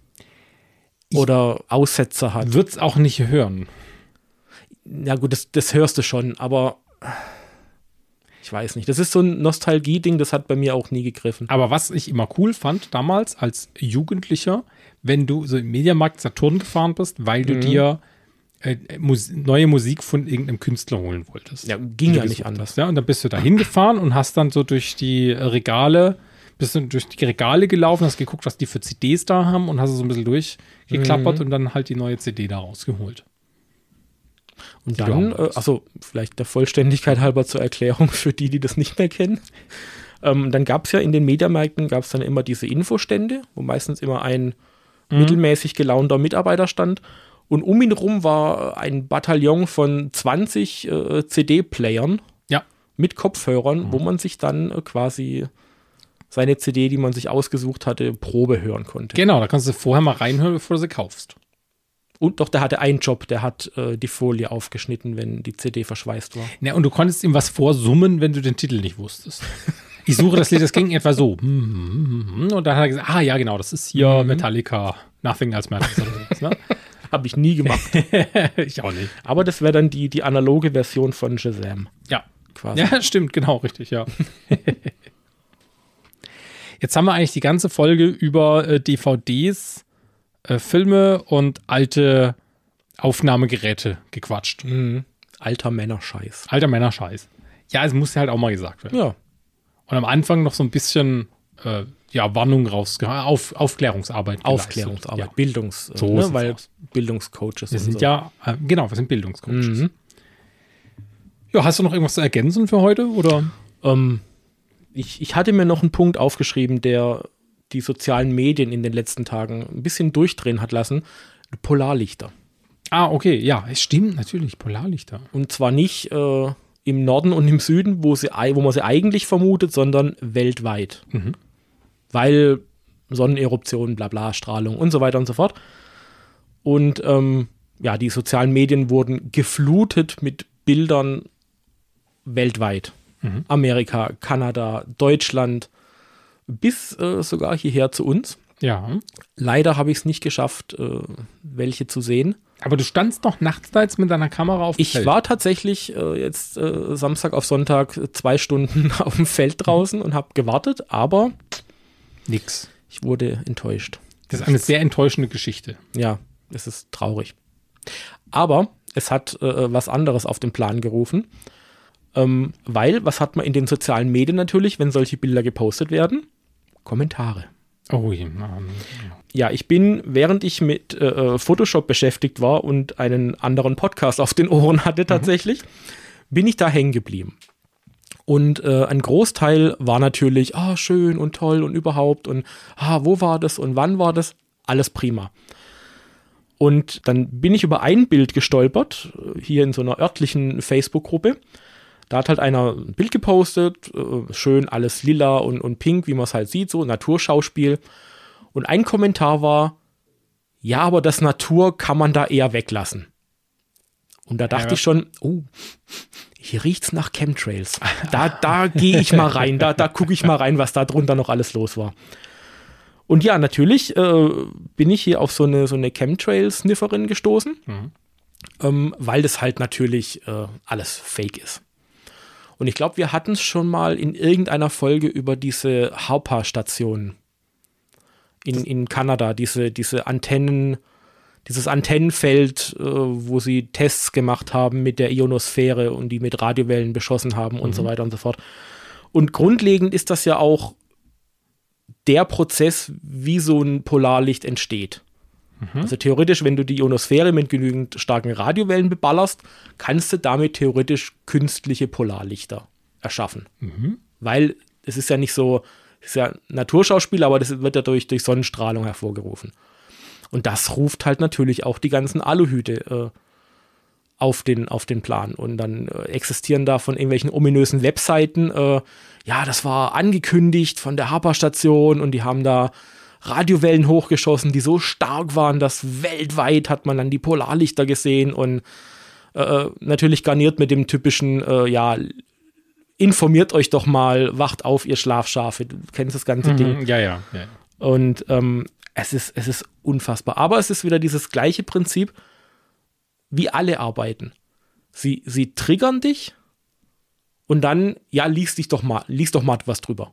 Ich oder Aussetzer hat. Würde es auch nicht hören. Ja gut, das, das hörst du schon, aber ich weiß nicht. Das ist so ein Nostalgie-Ding, das hat bei mir auch nie gegriffen. Aber was ich immer cool fand damals als Jugendlicher, wenn du so im Mediamarkt Saturn gefahren bist, weil du mhm. dir äh, Mus- neue Musik von irgendeinem Künstler holen wolltest. Ja, ging ja nicht anders. Hast, ja, und dann bist du da hingefahren und hast dann so durch die Regale, bist du durch die Regale gelaufen, hast geguckt, was die für C Ds da haben und hast so ein bisschen durchgeklappert mhm. und dann halt die neue C D da rausgeholt. Und dann, äh, also vielleicht der Vollständigkeit halber zur Erklärung für die, die das nicht mehr kennen. Ähm, dann gab es ja in den Mediamärkten gab es dann immer diese Infostände, wo meistens immer ein mhm. mittelmäßig gelaunter Mitarbeiter stand. Und um ihn rum war ein Bataillon von zwanzig äh, C D-Playern ja. mit Kopfhörern, mhm. wo man sich dann äh, quasi seine C D, die man sich ausgesucht hatte, Probe hören konnte. Genau, da kannst du vorher mal reinhören, bevor du sie kaufst. Und doch, der hatte einen Job, der hat äh, die Folie aufgeschnitten, wenn die C D verschweißt war. Ja, und du konntest ihm was vorsummen, wenn du den Titel nicht wusstest. Ich suche das Lied, das ging etwa so. Und dann hat er gesagt, ah ja, genau, das ist hier mhm. Metallica, Nothing Else Matters. Oder sowas, ne? Habe ich nie gemacht. Ich auch nicht. Aber das wäre dann die, die analoge Version von Shazam. Ja, quasi. Ja, stimmt, genau, richtig, ja. Jetzt haben wir eigentlich die ganze Folge über äh, D V Ds, äh, Filme und alte Aufnahmegeräte gequatscht. Mhm. Alter Männerscheiß. Alter Männerscheiß. Ja, es muss ja halt auch mal gesagt werden. Ja. Und am Anfang noch so ein bisschen äh, ja, Warnung raus, Auf, Aufklärungsarbeit. Aufklärungsarbeit, ja. Bildungs, so ne, weil aus. Bildungscoaches wir sind so. ja, äh, genau, wir sind Bildungscoaches. Mhm. Ja, hast du noch irgendwas zu ergänzen für heute, oder? Ähm, ich, ich hatte mir noch einen Punkt aufgeschrieben, der die sozialen Medien in den letzten Tagen ein bisschen durchdrehen hat lassen. Polarlichter. Ah, okay, ja, es stimmt, natürlich, Polarlichter. Und zwar nicht äh, im Norden und im Süden, wo, sie, wo man sie eigentlich vermutet, sondern weltweit. Mhm. Weil Sonneneruption, bla bla, Strahlung und so weiter und so fort. Und ähm, ja, die sozialen Medien wurden geflutet mit Bildern weltweit. Mhm. Amerika, Kanada, Deutschland, bis äh, sogar hierher zu uns. Ja. Leider habe ich es nicht geschafft, äh, welche zu sehen. Aber du standst noch nachts da jetzt mit deiner Kamera auf dem Ich Feld. war tatsächlich äh, jetzt äh, Samstag auf Sonntag zwei Stunden auf dem Feld draußen und habe gewartet, aber nix. Ich wurde enttäuscht. Das ist eine sehr enttäuschende Geschichte. Ja, es ist traurig. Aber es hat äh, was anderes auf den Plan gerufen. Ähm, weil, was hat man in den sozialen Medien natürlich, wenn solche Bilder gepostet werden? Kommentare. Oh je, Mann. Ja, ich bin, während ich mit äh, Photoshop beschäftigt war und einen anderen Podcast auf den Ohren hatte tatsächlich, mhm. bin ich da hängen geblieben. Und äh, ein Großteil war natürlich, ah, schön und toll und überhaupt und ah, wo war das und wann war das? Alles prima. Und dann bin ich über ein Bild gestolpert, hier in so einer örtlichen Facebook-Gruppe. Da hat halt einer ein Bild gepostet, äh, schön alles lila und, und pink, wie man es halt sieht, so Naturschauspiel. Und ein Kommentar war, ja, aber das Natur kann man da eher weglassen. Und da dachte ja. ich schon, oh, hier riecht's nach Chemtrails. Da, da gehe ich mal rein, da, da gucke ich mal rein, was da drunter noch alles los war. Und ja, natürlich äh, bin ich hier auf so eine, so eine Chemtrail-Snifferin gestoßen, mhm. ähm, weil das halt natürlich äh, alles fake ist. Und ich glaube, wir hatten es schon mal in irgendeiner Folge über diese Harpa-Station in, in Kanada, diese, diese Antennen, dieses Antennenfeld, äh, wo sie Tests gemacht haben mit der Ionosphäre und die mit Radiowellen beschossen haben und mhm. so weiter und so fort. Und grundlegend ist das ja auch der Prozess, wie so ein Polarlicht entsteht. Mhm. Also theoretisch, wenn du die Ionosphäre mit genügend starken Radiowellen beballerst, kannst du damit theoretisch künstliche Polarlichter erschaffen. Mhm. Weil es ist ja nicht so, es ist ja Naturschauspiel, aber das wird ja durch, durch Sonnenstrahlung hervorgerufen. Und das ruft halt natürlich auch die ganzen Aluhüte äh, auf, den, auf den Plan. Und dann äh, existieren da von irgendwelchen ominösen Webseiten, äh, ja, das war angekündigt von der Harpa-Station und die haben da Radiowellen hochgeschossen, die so stark waren, dass weltweit hat man dann die Polarlichter gesehen und äh, natürlich garniert mit dem typischen, äh, ja, informiert euch doch mal, wacht auf, ihr Schlafschafe. Du kennst das ganze mhm, Ding. Ja, ja, ja. Und ähm, es ist, es ist unfassbar. Aber es ist wieder dieses gleiche Prinzip, wie alle arbeiten. Sie, sie triggern dich und dann, ja, lies dich doch mal, lies doch mal was drüber.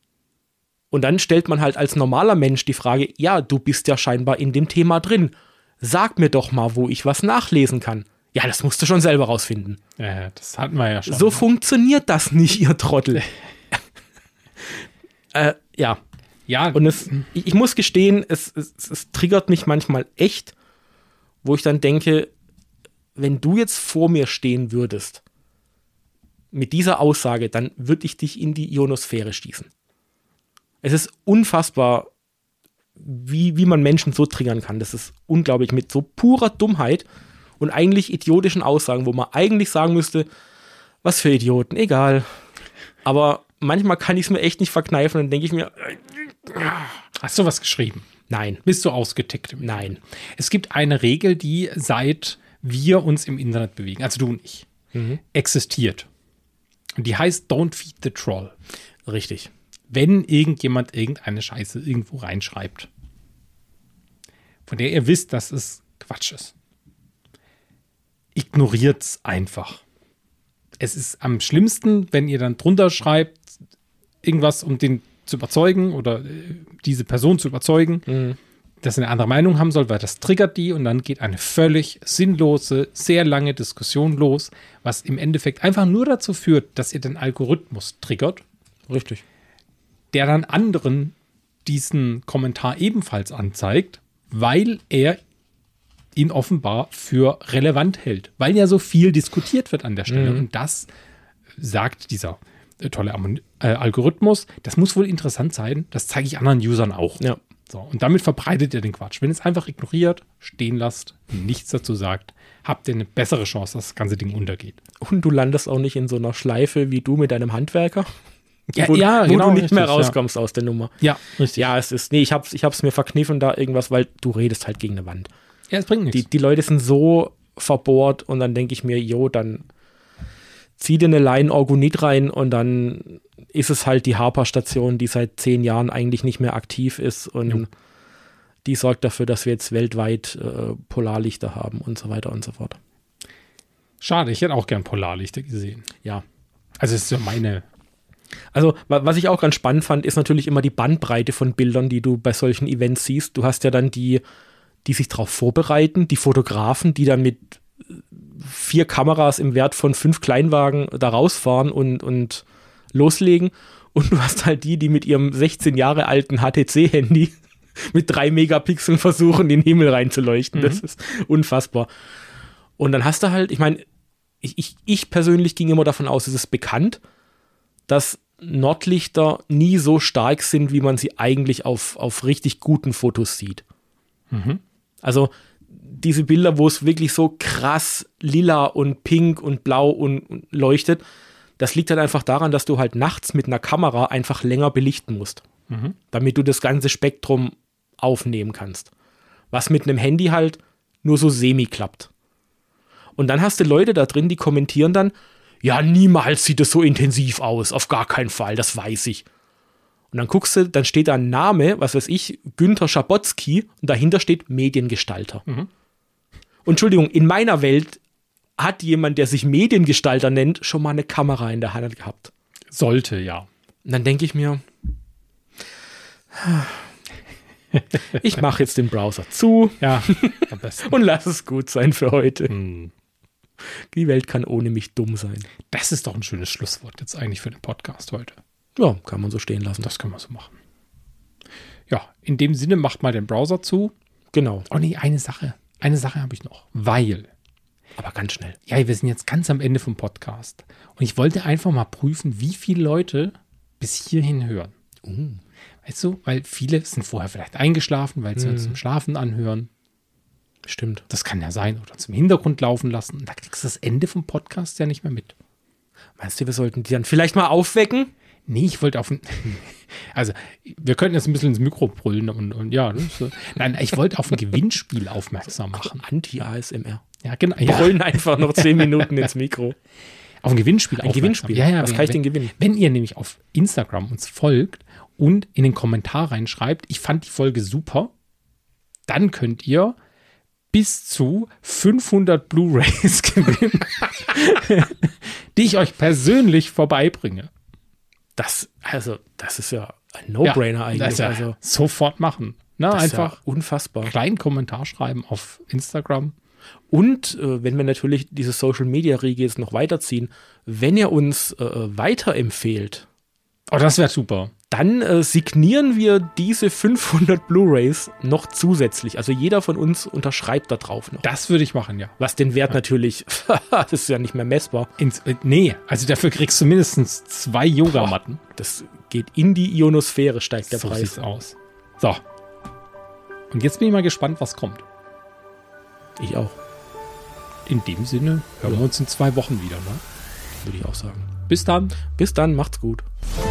Und dann stellt man halt als normaler Mensch die Frage, ja, du bist ja scheinbar in dem Thema drin. Sag mir doch mal, wo ich was nachlesen kann. Ja, das musst du schon selber rausfinden. Ja, das hatten wir ja schon. So funktioniert das nicht, ihr Trottel. äh, ja. Ja. Und es, ich, ich muss gestehen, es, es, es triggert mich manchmal echt, wo ich dann denke, wenn du jetzt vor mir stehen würdest, mit dieser Aussage, dann würde ich dich in die Ionosphäre stießen. Es ist unfassbar, wie, wie man Menschen so triggern kann. Das ist unglaublich, mit so purer Dummheit und eigentlich idiotischen Aussagen, wo man eigentlich sagen müsste, was für Idioten, egal. Aber manchmal kann ich es mir echt nicht verkneifen, dann denke ich mir, hast du was geschrieben? Nein. Bist du ausgetickt? Nein. Es gibt eine Regel, die seit wir uns im Internet bewegen, also du und ich, mhm. existiert. Und die heißt Don't feed the troll. Richtig. Wenn irgendjemand irgendeine Scheiße irgendwo reinschreibt, von der ihr wisst, dass es Quatsch ist, ignoriert's einfach. Es ist am schlimmsten, wenn ihr dann drunter schreibt, irgendwas, um den zu überzeugen oder diese Person zu überzeugen, mhm. dass sie eine andere Meinung haben soll, weil das triggert die und dann geht eine völlig sinnlose, sehr lange Diskussion los, was im Endeffekt einfach nur dazu führt, dass ihr den Algorithmus triggert. Richtig. Der dann anderen diesen Kommentar ebenfalls anzeigt, weil er ihn offenbar für relevant hält, weil ja so viel diskutiert wird an der Stelle. Mhm. Und das sagt dieser äh, tolle äh, Algorithmus, das muss wohl interessant sein, das zeige ich anderen Usern auch. Ja. So, und damit verbreitet ihr den Quatsch. Wenn ihr es einfach ignoriert, stehen lasst, nichts dazu sagt, habt ihr eine bessere Chance, dass das ganze Ding untergeht. Und du landest auch nicht in so einer Schleife wie du mit deinem Handwerker. Ja, wo, ja, wo genau, du nicht richtig, mehr rauskommst ja. aus der Nummer. Ja, richtig. Ja, es ist, nee, ich hab's, ich hab's mir verkniffen da irgendwas, weil du redest halt gegen eine Wand. Ja, es bringt nichts. Die, die Leute sind so verbohrt und dann denke ich mir, jo, dann zieh dir eine Line Orgonit rein und dann ist es halt die Harper-Station, die seit zehn Jahren eigentlich nicht mehr aktiv ist und jo. die sorgt dafür, dass wir jetzt weltweit äh, Polarlichter haben und so weiter und so fort. Schade, ich hätte auch gern Polarlichter gesehen. Ja. Also es ist so meine... Also, was ich auch ganz spannend fand, ist natürlich immer die Bandbreite von Bildern, die du bei solchen Events siehst. Du hast ja dann die, die sich darauf vorbereiten, die Fotografen, die dann mit vier Kameras im Wert von fünf Kleinwagen da rausfahren und, und loslegen. Und du hast halt die, die mit ihrem sechzehn Jahre alten H T C-Handy mit drei Megapixeln versuchen, den Himmel reinzuleuchten. Mhm. Das ist unfassbar. Und dann hast du halt, ich meine, ich, ich, ich persönlich ging immer davon aus, es ist bekannt, dass Nordlichter nie so stark sind, wie man sie eigentlich auf, auf richtig guten Fotos sieht. Mhm. Also diese Bilder, wo es wirklich so krass lila und pink und blau und, und leuchtet, das liegt halt einfach daran, dass du halt nachts mit einer Kamera einfach länger belichten musst, mhm. damit du das ganze Spektrum aufnehmen kannst. Was mit einem Handy halt nur so semi klappt. Und dann hast du Leute da drin, die kommentieren dann, ja, niemals sieht es so intensiv aus, auf gar keinen Fall, das weiß ich. Und dann guckst du, dann steht da ein Name, was weiß ich, Günther Schabotzky, und dahinter steht Mediengestalter. Mhm. Und Entschuldigung, in meiner Welt hat jemand, der sich Mediengestalter nennt, schon mal eine Kamera in der Hand gehabt. Sollte, ja. Und dann denke ich mir, ich mache jetzt den Browser zu, ja, am besten. Und lass es gut sein für heute. Hm. Die Welt kann ohne mich dumm sein. Das ist doch ein schönes Schlusswort jetzt eigentlich für den Podcast heute. Ja, kann man so stehen lassen. Das können wir so machen. Ja, in dem Sinne, macht mal den Browser zu. Genau. Oh nee, eine Sache. Eine Sache habe ich noch. Weil. Aber ganz schnell. Ja, wir sind jetzt ganz am Ende vom Podcast. Und ich wollte einfach mal prüfen, wie viele Leute bis hierhin hören. Uh. Weißt du, weil viele sind vorher vielleicht eingeschlafen, weil sie mm. uns zum Schlafen anhören. Stimmt. Das kann ja sein. Oder uns im Hintergrund laufen lassen. Und da kriegst du das Ende vom Podcast ja nicht mehr mit. Meinst du, wir sollten die dann vielleicht mal aufwecken? Nee, ich wollte auf ein, also wir könnten jetzt ein bisschen ins Mikro brüllen und, und ja, ne, so. Nein, ich wollte auf ein Gewinnspiel aufmerksam machen. Anti-A S M R. Ja, genau. Brüllen ja. einfach noch zehn Minuten ins Mikro. Auf ein Gewinnspiel Ein Gewinnspiel? Ja, ja. Was wenn, kann ich denn wenn, gewinnen? Wenn ihr nämlich auf Instagram uns folgt und in den Kommentar reinschreibt, ich fand die Folge super, dann könnt ihr bis zu fünfhundert Blu-Rays gewinnen, die ich euch persönlich vorbeibringe. Das, also, das ist ja ein No-Brainer ja, eigentlich. Das ja also, sofort machen. Na, einfach ja unfassbar. Kleinen Kommentar schreiben auf Instagram. Und äh, wenn wir natürlich diese Social-Media-Riege jetzt noch weiterziehen, wenn ihr uns äh, weiterempfehlt, oh, das wäre super. Dann äh, signieren wir diese fünfhundert Blu-Rays noch zusätzlich. Also jeder von uns unterschreibt da drauf noch. Das würde ich machen, ja. Was den Wert ja. natürlich, das ist ja nicht mehr messbar. Ins, äh, nee, also dafür kriegst du mindestens zwei Yogamatten. Boah, das geht in die Ionosphäre, steigt der so Preis. So sieht's aus. So. Und jetzt bin ich mal gespannt, was kommt. Ich auch. In dem Sinne hören ja. wir uns in zwei Wochen wieder, ne? Würde ich auch sagen. Bis dann. Bis dann, macht's gut.